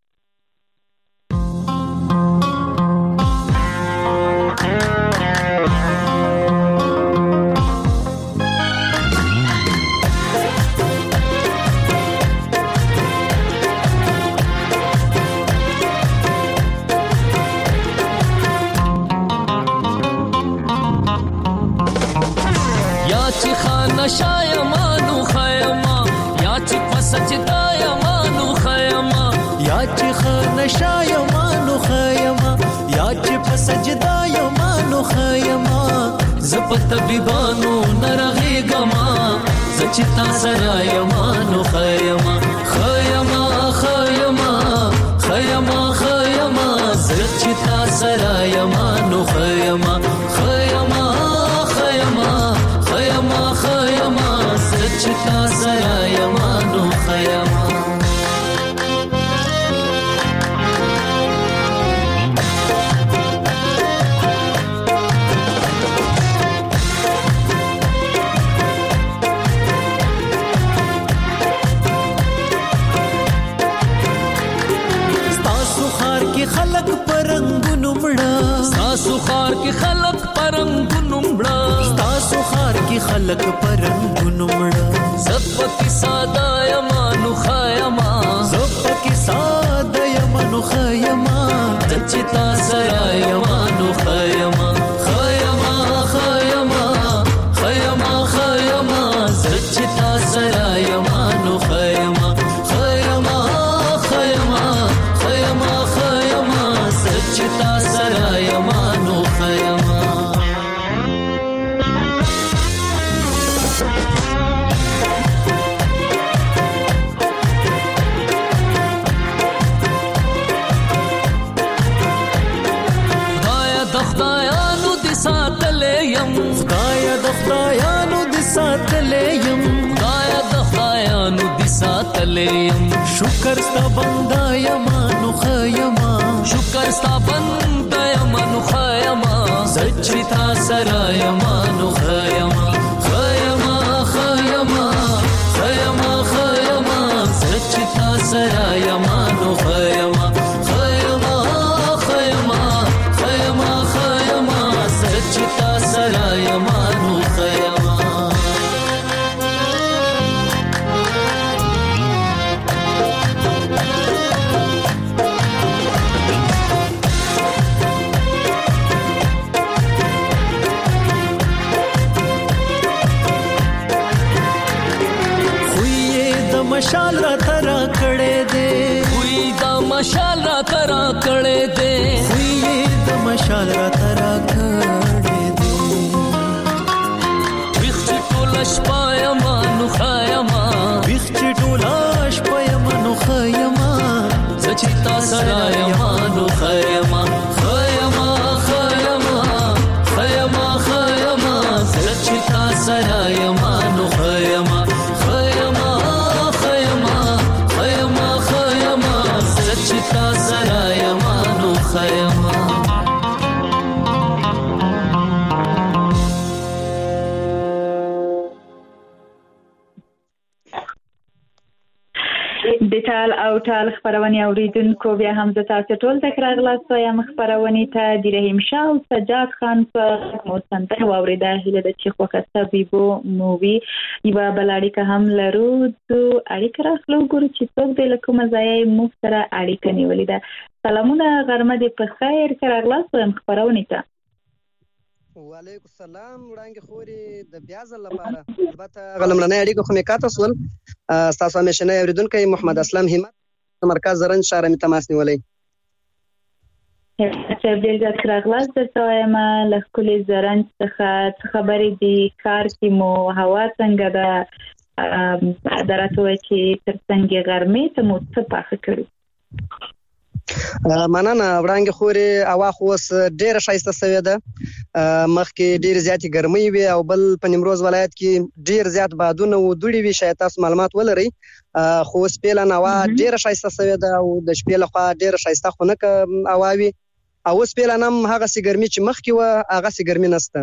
شایمانو خیما یا چې پسجدا یمانو خیما یا چې خان شایمانو خیما یا چې پسجدا یمانو خیما زپت بیبانو نرغه گما زچتا سرا یمانو خیما خیما خیما خیما خیما زچتا سرا یمانو خیما خیما خیما خیما خیما زچتا سرا یمانو خیما خلق پرنګونو مړه تاسو خار کې خلق پرنګونو مړه تاسو خار کې خلق پرنګونو مړه زپکی ساده یمانو خیما زپکی ساده یمانو خیما دچتا سرا یمانو خیما خیما خیما خیما خیما دچتا سرا یمانو خیما خیما خیما خیما چتا سرا یمانو خیما خدایا د خدایانو د ساتلې يم خدایا د خدایانو د ساتلې يم خدایا د خدایانو د ساتلې يم شکر ستا بندا یمانو خیما شکر ستا بندا یمانو خیما سچ تا سره یما نو خیما خیما خیما خیما خیما سچ تا سره یما نو خیما خیما خیما خیما خیما سچ تا سره یما نو خیما
مشال را ترا کړه دے
وی دا مشال را ترا کړه دے
وی دا مشال را ترا کړه دے
ویخ ټولش پایما نو خایما
ویخ ټولش پایما نو خایما
سچتا سرايما نو خایما خایما خایما خایما خایما سچتا سرايما نو خایما چتا سرا یمانو خیما
د ټال او ټال خبرونه اوریدونکو بیا هم زه تاسو ټول تکرار غلاستو یم خبرونه ته د رحیم شاه او سجاد خان په موسنده اوریدا هله د چیخ وخت بیبو مووی یو بلاړی که هم لرو د اړیکه راخلو ګورو چې څوک د لکه مزایي مفتره اړیکه نیولې ده. سلامونه غرمه دې په خیر تکرار غلاستو یم خبرونه ته.
وعلیکم السلام وړاندې خوري د بیازل لپاره البته غلمرنه اړیکه خو میکاته سول تاسو همیشنه اوریدونکو محمد اسلام همت مرکز زرن شهر می تماس نیولې
چې ډېر ځات راغلاس درته وایم له کلی زرن څخه خبرې دي کار کې مو هوا څنګه ده درته وایي چې تر څنګه ګرمي ته مو څه پاخه کړو
مننه وړاندې خوري اوا خو ډېر شایسته سوي ده مخکې ډېر زیاتې ګرمي وي او بل په نیمروز ولایت کې ډېر زیات بادونه و دوړي وي شاید تاسو معلومات ولرئ خو سپیلن اوا ډېر شایسته سوي ده او د شپې لخوا ډېر شایسته خو نه اواوي او سپیلن هم هغه سي ګرمي چې مخکې و هغه سي ګرمي نسته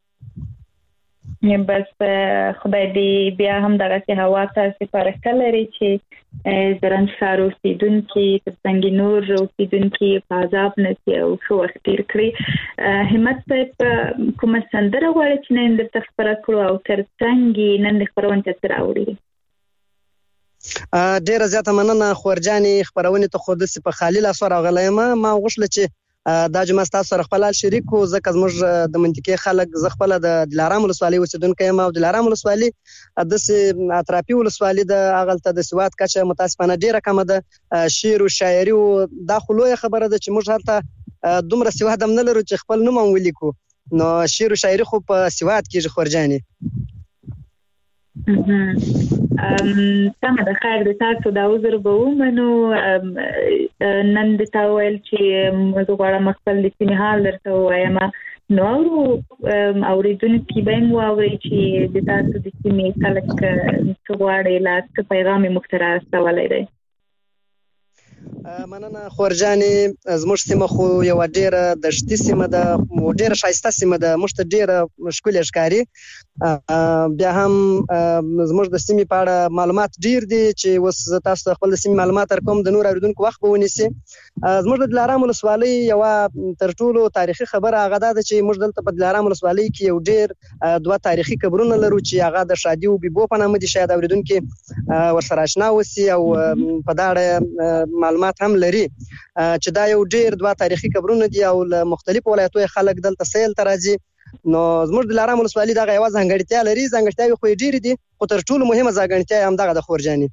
بس خدای دې بیا هم دغه هوا تاسو پرکه لري چې زرن ښار اوسیدونکي تر څنګه نور اوسیدونکي په عذاب نشي او ښه وخت تیر کړي. همت صاحب کومه سندره غواړي چې نن درته خبره کړو او تر څنګه نن خبرونه تر راوړي؟
ډیره زیاته مننه خورجاني خبرونه ته خود سي په خالي لاس راغلایم ما غوښله چې دا جمع تاسو سره خپل شریک او زکه زموږ د منطقې خلک ز خپل د دلارام ولسوالۍ اوسیدونکو یم او دلارام ولسوالۍ د اطرافي ولسوالۍ د اغلته د سواد کچه متاسفانه ډیره کم ده شعر او شاعري او دا خلوی خبره ده چې موږ هلته دومره سواد هم نه لرو چې خپل نوم ولیکو نو شعر او شاعري خو په سواد کې خورجاني
سمه ده خیر د تاسو دا عذر به ومنو نن د تاویل چې موږ غواړم خپل د سیمې حال درته ووایم نو اوریدونکي به مو واوري چې د تاسو د سیمې خلک څه غواړي لا څه پیغام یې موږ ته راستولی دی.
مننه خورجاني زموږ سیمه خو یو ډیره دشتي سیمه ده ډیره شایسته سیمه ده موږ ته ډیره ښکلې ښکاري بیا هم زموږ د سیمې په اړه معلومات ډیر دي چې اوس تاسو خپل د سیمې معلومات درکوم د نور اوریدونکو وخت به ونیسي. زموږ د دلارام ولسوالۍ یو تر ټولو تاریخي خبره هغه ده چې موږ دلته په دلارام ولسوالۍ کې یو ډیر دوه تاریخي قبرونه لرو چې هغه د شادي او بیبو په نامه دي شاید اوریدونکو ورسره آشنا وسی او په دا اړه معلومات هم لري چې دا یو ډیر دوه تاریخي قبرونه دي او له مختلفو ولایتونو خلک دلته سیل ته راځي. نو زموږ د دلارام ولسوالۍ دغه یو ځانګړتیا لري ځانګړتیاوې خو ډېرې دي خو تر ټولو مهمه ځانګړتیا هم دغه د خورجاني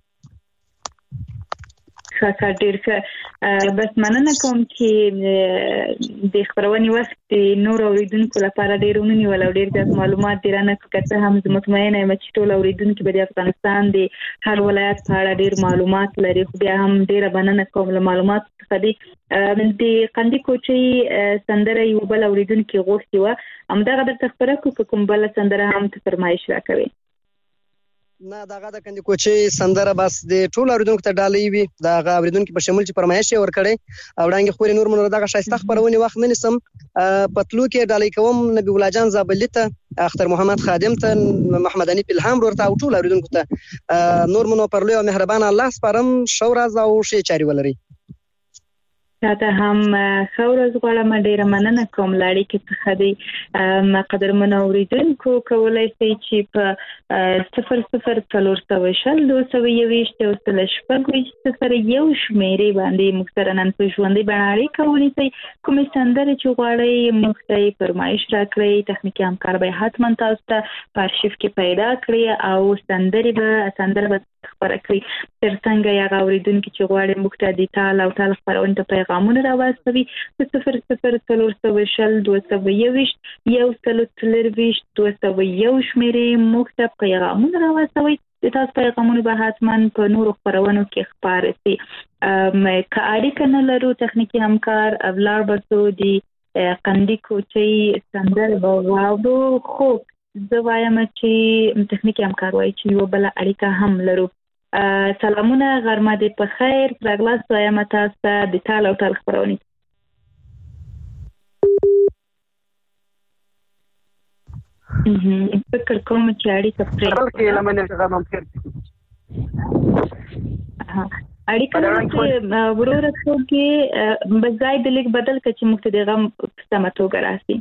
ښه ډېر ښه بس مننه کوم چې د خبرونې وخت د نور اوریدونکو لپاره ډېر ونیول او ډېر زیات معلومات دې رانه کړه که څه هم زه مطمئنه یم چې ټول اوریدونکي به د افغانستان د هر ولایت په اړه ډېر معلومات لري خو بیا هم ډېره مننه کوم له معلوماتو څخه دي د قندي کوچۍ سندره یو بل اوریدونکي غوښتي وه همدغه درته خبره کړو که کوم بله سندره هم ته فرمایش راکوې؟
نه دغه د کندي کوچي سندره بس د ټول اوریدونکو ته ډالۍ وي دغه اوریدونکو په شمول چې فرمایش یې ورکړي او وړاندې خوري نور مونږ دغه شایسته خبرونه وخت نه نسم پتلو کې ډالۍ کوم نبی الله جان زابلی ته اختر محمد خادم ته محمد انیف الهام ورته او ټول اوریدونکو ته نور مونږ پر لوی مهربان الله سپارم شورز او شي چاري ولري
تاسو هم خورز غواړم ډیره مننه کوم لاړې کې څخه دی قدرمن اوریدونکو کولای شي چې په 00 222 او 0 شمیرې باندې موږ سره نن په ژوندۍ باندې کولی شي کوم سندره چې غواړي موږ ته فرمایش راکړئ تخنیکی همکار به حتما تاسو ته په ارشیف کې پیدا کړئ او سندره به خبره کړئ ترڅنګ یا اوریدونکو چې غواړي موږ ته د تعال او تعال خبرونه ته پیغامونه راوستوي په 00 222 1 شمیرې موږ ته پیغامونه راوستوي د تاسو پیغامونه به حتما په نورو خبرونو کې خبره شي که اړیکه نه لرو تخنیکی همکار ولار بسو دی قندی کوچي سندره واورو خو زه وایم چې تخنیکی همکار وایي چې یو بل اړیکه هم لرو سلامونه غرمه دې په خیر راغلاست وایم تاسو د تعال او تعال خبرونه فکر کوم چې اړیکه پرې
کې لمنه څنګه ممکن
اړیکه چې ورور څو کې بځای د لیک بدل کچې موږ ته غم سماتو ګراسي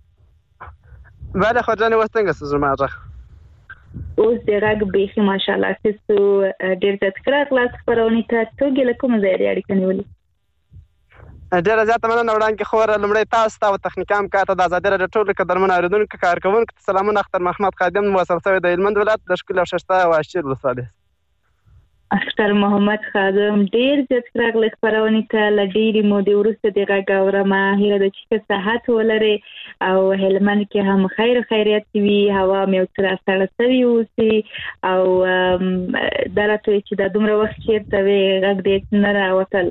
بعد خرجانه وستنګس زماره
اوس د راګ به ماشاءالله تاسو ډیر زیات کړه کلاس خبرونه ته توګه لکه مزه لري اړیکه نیولې
ډیر زیات مننه وړاندې خور لمړی تاسو ته تخنیکام کاته د آزادۍ رادیو ټول قدرمن اوریدونکو کارکونکو سلامونه اختر محمد خادم موثر شوی د هلمند ولایت د شکل او ششته او اشیر ولسوالۍ
اختر محمد خادم ډیر زیات کړه خبرونه ته لډيري مودې ورسته د راګ اورما هیله د چې صحت ولري او هلمند کې هم خیریت وي هوا مې تر سره سوي اوسي او درته چې د دومره وخت چیرته وي غږ دې نه راوتل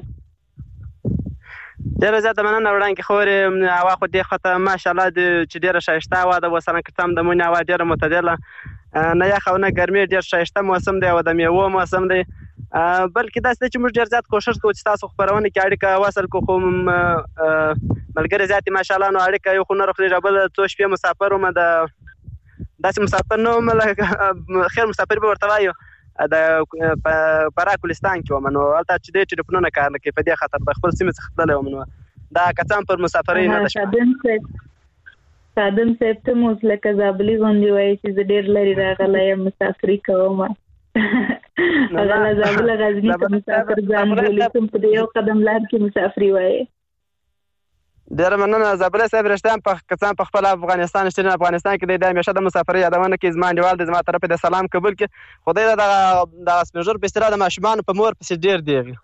ډیر زیات مننه وړاندې خورې هوا خو دې خطه ماشاءالله د چې ډیره شایسته هوا د وسره کتم د مونږ هوا ډیره معتدله نه یا خو نه ګرمي ډیر شایسته موسم دی او د میوه موسم دی بلکې دا چې موږ ډیر زیات کوشش کوو چې تاسو خبرونه کې اړیکه واصل کو خو ملګری ذاتي ماشاءالله نو اړیکه یو خو نه رخصي جبل څو شپې مسافر ومه د داسې مسافر نو مله خیر مسافر به ورته وایو د پراکولستان کې ومه نو هلته چې دې ټلیفونونه کار نه کوي په دې خاطر د خپل سیمې څخه تللی وم نو دا کسان پر مسافرۍ نه ده
سادم صاحب ته موږ لکه زابلي غونډې وایي چې زه ډېر لرې راغلی یم مسافري کوم هغه له زابله غزني ته مسافر ځان بولي کوم په دې یو قدم لار کې مسافري وایي
ډېره مننه زابله صاحب رښتیا په کسان په خپل افغانستان شتون افغانستان کې د همیشه د مسافرۍ یادونه کوي زما انډیوال د زما طرف د سلام قبول کړي خدای د سپینږور په اصطلاح د ماشومانو په مور پسې ډېر دیږي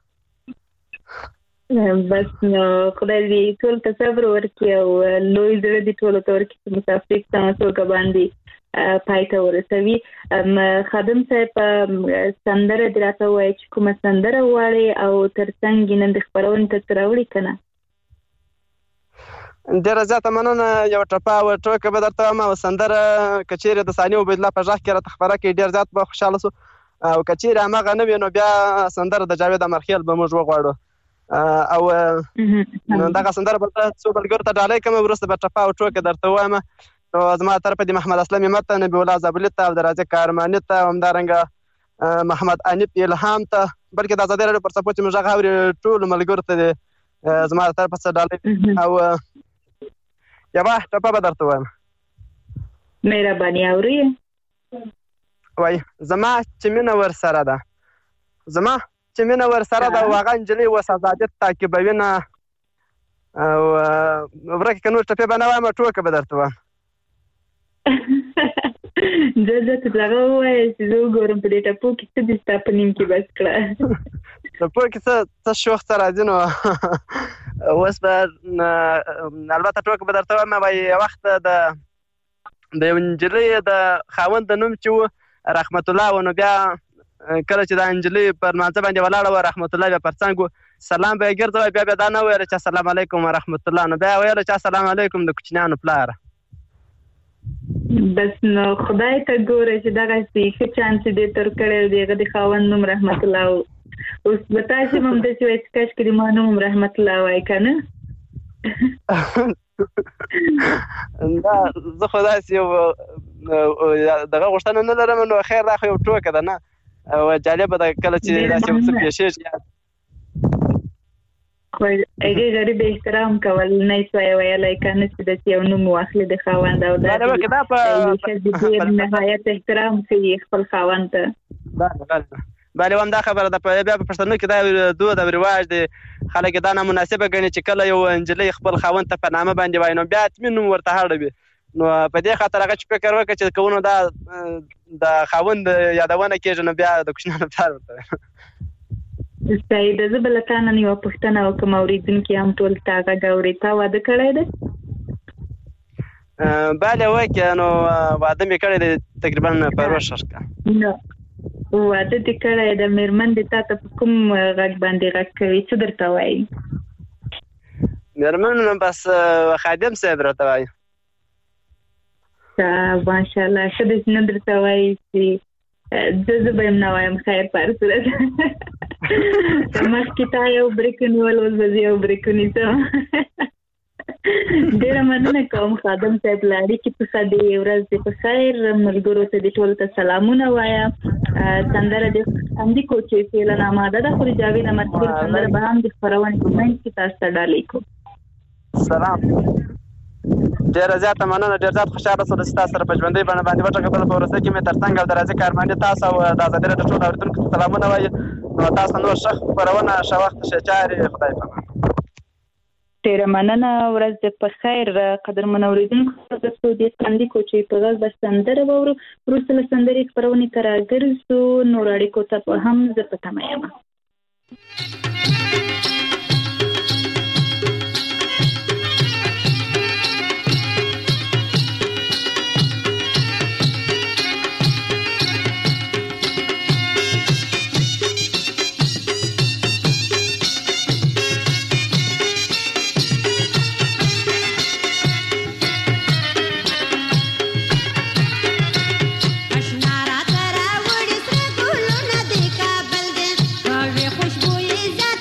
بس نو خدای دې ټول ته صبر ورکړي او لوی زړه دې ټول ته ورکړي چې مسافرۍ ته څوک باندې پای ته ورسوي خادم صاحب سندره دې راته وایي چې کومه سندره غواړي او ترڅنګ نن د خپرونې ته راوړي که نه
ډېره زیاته مننه یو ټپه او ټوکه به درته وایم او سندره که چیرې د ثاني عبیدالله په غږ کې راته خپره کړي ډېر زیات به خوشحاله سو او که چیرې هماغه نه وي نو بیا سندره د جاوید امرخیل به موږ وغواړو او دغه سندره به څو ملګرو ته ډالۍ کړم وروسته به ټپه او ټوکه درته ووایم نو زما طرفه د محمد اسلم همت ته نبي الله زابلي ته عبدالرازق کارماني ته همدارنګه محمد انیف الهام ته بلکې د آزادۍ راډیو پر څپو چې موږ غږ اوري ټولو ملګرو ته زما طرفه څه ډالۍ او یوه ټپه به درته وایم
مهرباني اوري
وایي زما چې مینه ورسره ده زما چې مینه ورسره ده او هغه نجلۍ اوس ازادیت تعقیبوینه او ورکې که نور ټپې به نه وایم ټوکه به درته وایم
زه ته دغه ووایه چې زه وګورم په دې ټپو کې څه دي ستا په نیم کې بس کړه
ټپو کې څه شوخ څه راځي نو اوس به البته ټوکه به درته وایم وایي یو وخت د یو نجلۍ د خاوند د نوم چې و رحمت الله و نو بیا کله چې دا نجلۍ پر مانځه باندې ولاړه وه رحمت الله بیا پر څنګ و سلام به یې ګرځوی بیا دا نه ویله چې السلام علیکم ورحمت الله نو بیا یې ویله چې السلام علیکم د کوچنیانو پلاره
بس نو خدای ته ګوره چې دغه څه چانس دې تر کړه دغه د خاوند نوم رحمت الله اوس بتای چې مم د چې کاش کړي ما نوم رحمت الله وای کنه
دا زه خدای سي دغه غوښتنه نه لرم نو خیر راخو یو ټوکه ده نه او جالب ده کله چې داسې څه پیښیږي
خو هغه غریب احترام کول نه سوی ویلای کنه چې د یو نوم واخلي د خاوند او د نهایت احترام کوي خپل خاوند ته
بله هم دا خبره ده بیا په پښتنو کې دا دود او رواج دی خلک دا نامناسبه ګڼي چې کله یو نجلۍ خپل خاوند ته په نامه باندې وایي نو بیا حتمي نوم ورته هړوي نو په دې خاطر هغه چې فکر وکړي چې کونه دا د خاوند یادونه کېږي نو بیا د کوچنیانو پلار ورته
سید زه بل تانه یو پښتنه او کوم اوریدونکو هم ټول تاګه غوړې تا واده کړی دی
بله وکه نو واده مې کړی دی تقریبا پروش شرکا
نو واده دې کړی د میرمن دې تاسو کوم غږ باندې غږ کوي څه درته وایي
میرمن بس خادم صاحب راته وایي
ماشاءالله ښه دې نه درته وایي چې زه به نه وایم خیر په هر صورت مخکې تا یو بریک ونیول اوس به زه یو بریک ونیسم ډېره مننه کوم خادم صاحب له اړیکې څخه دې ورځ دې په خیر ملګرو ته دې ټولو ته سلامونه وایه سندره دې همدې کوچې فعلا آماده ده خو د جاوید احمدخیل سندره به هم د خپرونې په منځ کې تاسو ته ډالۍ کوم
سلام ډېره زیاته مننه ډېر زیات خوشحاله شوم چې تاسو سره په ژوندۍ بڼه باندې وټاکل په ورځ کې مې ترڅنګ او درازي کارمانډي تاسو او د آزادۍ راډیو ټول اوریدونکو ته سلامونه وایي نو تاسو نور ښه خپرونه ښه وخت ښه چارې خدای پامان
ډېره مننه ورځ دې په خیر قدرمن اوریدونکو تاسو دې څنګه کوچې په غږ د سندره وورو وروسته له سندرې خپرونې ته راګرځو نور اړیکو ته په هم زه په تمه یم
خوشبوئی زیادہ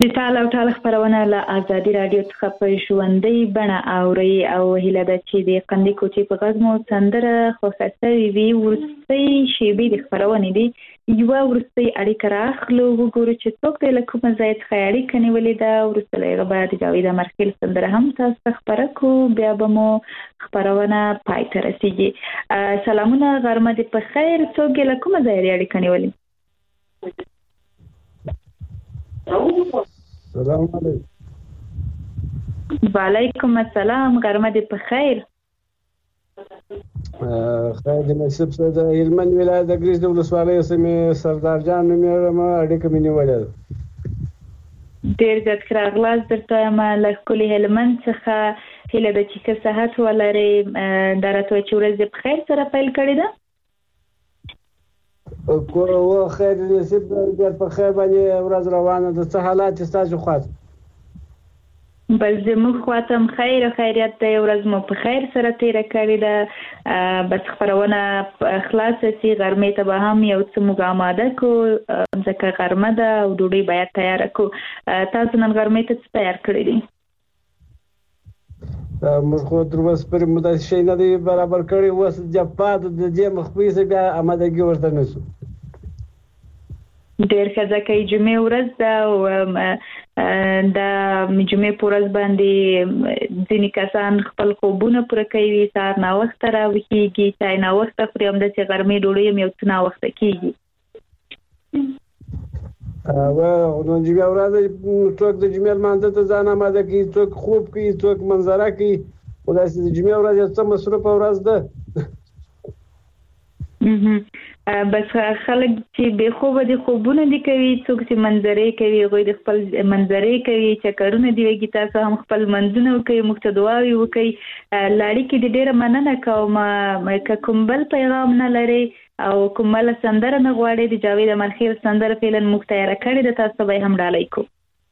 د ټال او ټال خبرونه له ازادي رادیو څخه په ژوندۍ بڼه اوري او هیله ده چې د قندي کوټې په غږ مو سندره خوښه شوې وي. وروستۍ شیبې د خبرونې دي، یوه وروستۍ اړیکه راخلو، وګورو چې څوک دی له کومه ځایه څخه اړیکه نیولې ده. وروسته له هغه به د جاوید امرخیل سندره هم تاسو ته خپره کړو، بیا به مو خبرونه پای ته رسیږي. سلامونه، غرمه دې په خیر. څوک یې له کومه ځایه اړیکه نیولې؟
سلام علیکم.
وعلیکم السلام، غرمه دې په خیر.
خیر دې نصیب شه. د هلمند ولایت د ګریز د ولسوالۍ سیمې سردار جان نوم یم، اړیکه مې نیولې ده.
ډېر زیات ښه راغلاست درته یم له ښکلي هلمند څخه. هیله ده چې ښه صحت ولرې. دا راته وایي چې ورځ دې په خیر سره پیل کړې ده؟
خیر دې نصیب ډېر په خیر باندې ورځ روانه ده. څه حالات دي ستاسو خواته؟
بس زموږ خواته هم خیر او خیریت دی. ورځ مو په خیر سره تېره کړې ده. بس خپرونه خلاصه سي، غرمې ته به هم یو څه موږ آماده کړو ځکه غرمه ده او ډوډۍ باید تیاره کړو. تاسو نن غرمې ته څه تیار کړی دي؟
موږ خو تر اوسه پورې مو داسې شی نه دی برابر کړی. اوس جفا د دې مخفي څه بیا آمادګي ورته نه شو.
ډېر ښه، ځکه یې جمعې ورځ ده او د جمعې په ورځ باندې ځینې کسان خپل خوبونه پوره کوي، سهار ناوخته راویښېږي، چای ناوخته خوري، همداسې غرمې ډوډۍ هم یو څه ناوخته کېږي.
نو جمعې ورځ څوک د جمعې لمانځه ته ځان آماده کوي، څوک خوب کوي، څوک منظره کوي. خو داسې د جمعې ورځ یو څه مصروفه ورځ ده.
بس خلک چې بې خوبه دي خوبونه دي کوي، څوک چې منظرې کوي هغوی د خپل منظرې کوي، چکرونه دي وږي، تاسو هم خپل منځونه وکوئ، موږ ته دعاوې وکوئ. له اړیکې دې ډېره مننه کوم. که کوم بل پیغام نه لرئ او کوم بله سندره نه غواړئ، د جاوید امرخیل سندره فعلا موږ تیاره کړې ده، تاسو ته به یې هم ډالۍ کوو.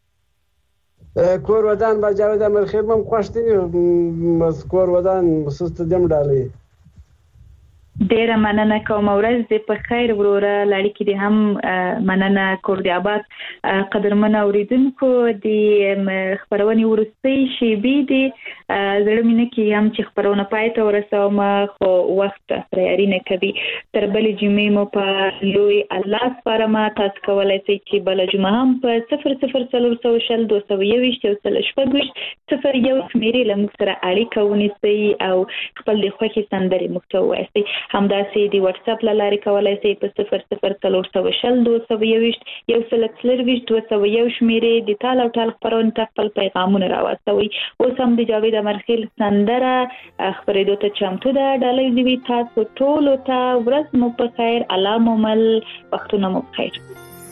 کور ودان به جاوید امرخیل هم خوښ دی، بس کور ودان سسته دې هم ډالۍ.
ډېره مننه کوم. ورځ دې په خیر وروره. له اړیکې دې هم مننه. کور دې آباد. قدرمنو اورېدونکو، د خپرونې وروستۍ شیبې دي. زړه مې نه کېږي هم چې خپرونه پای ته ورسوم، خو وخت تیاري نه کوي. تر بلې جمعې مو په لوی الله سپارم. تاسو کولی شئ چې بله جمعه هم په 004020 221 126 شمېرې له موږ سره اړیکه ونیسئ او خپل د خوښې سندرې موږ ته ووایئ. همداسې د واتساپ له لارې کولی شئ په 004020 221 126 شمېرې د ټال او ټال خپرونې ته خپل پیغامونه راواستوئ. اوس هم د جاوید امرخیل سندره خپرېدو ته چمتو ده. ډالۍ دې وي تاسو ټولو ته. ورځ مو په خیر، الله مو مل، وختونه مو په خیر.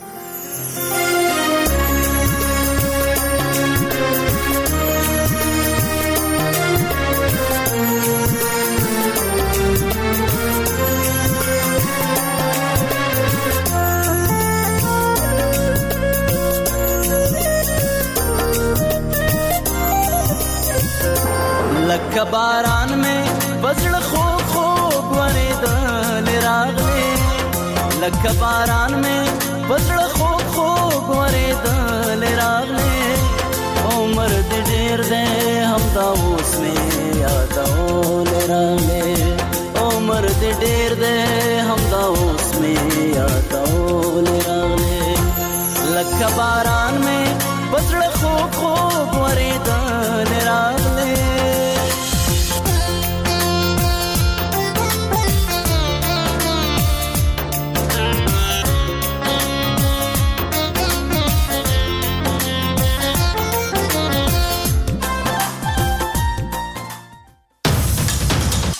لکه باران میں بزړه خوږ خوږ ورېدل راغلی، لکه باران میں بزړه خوږ خوږ ورېدل راغلی. عمر دې ډېر دی همدا اوس مې یادول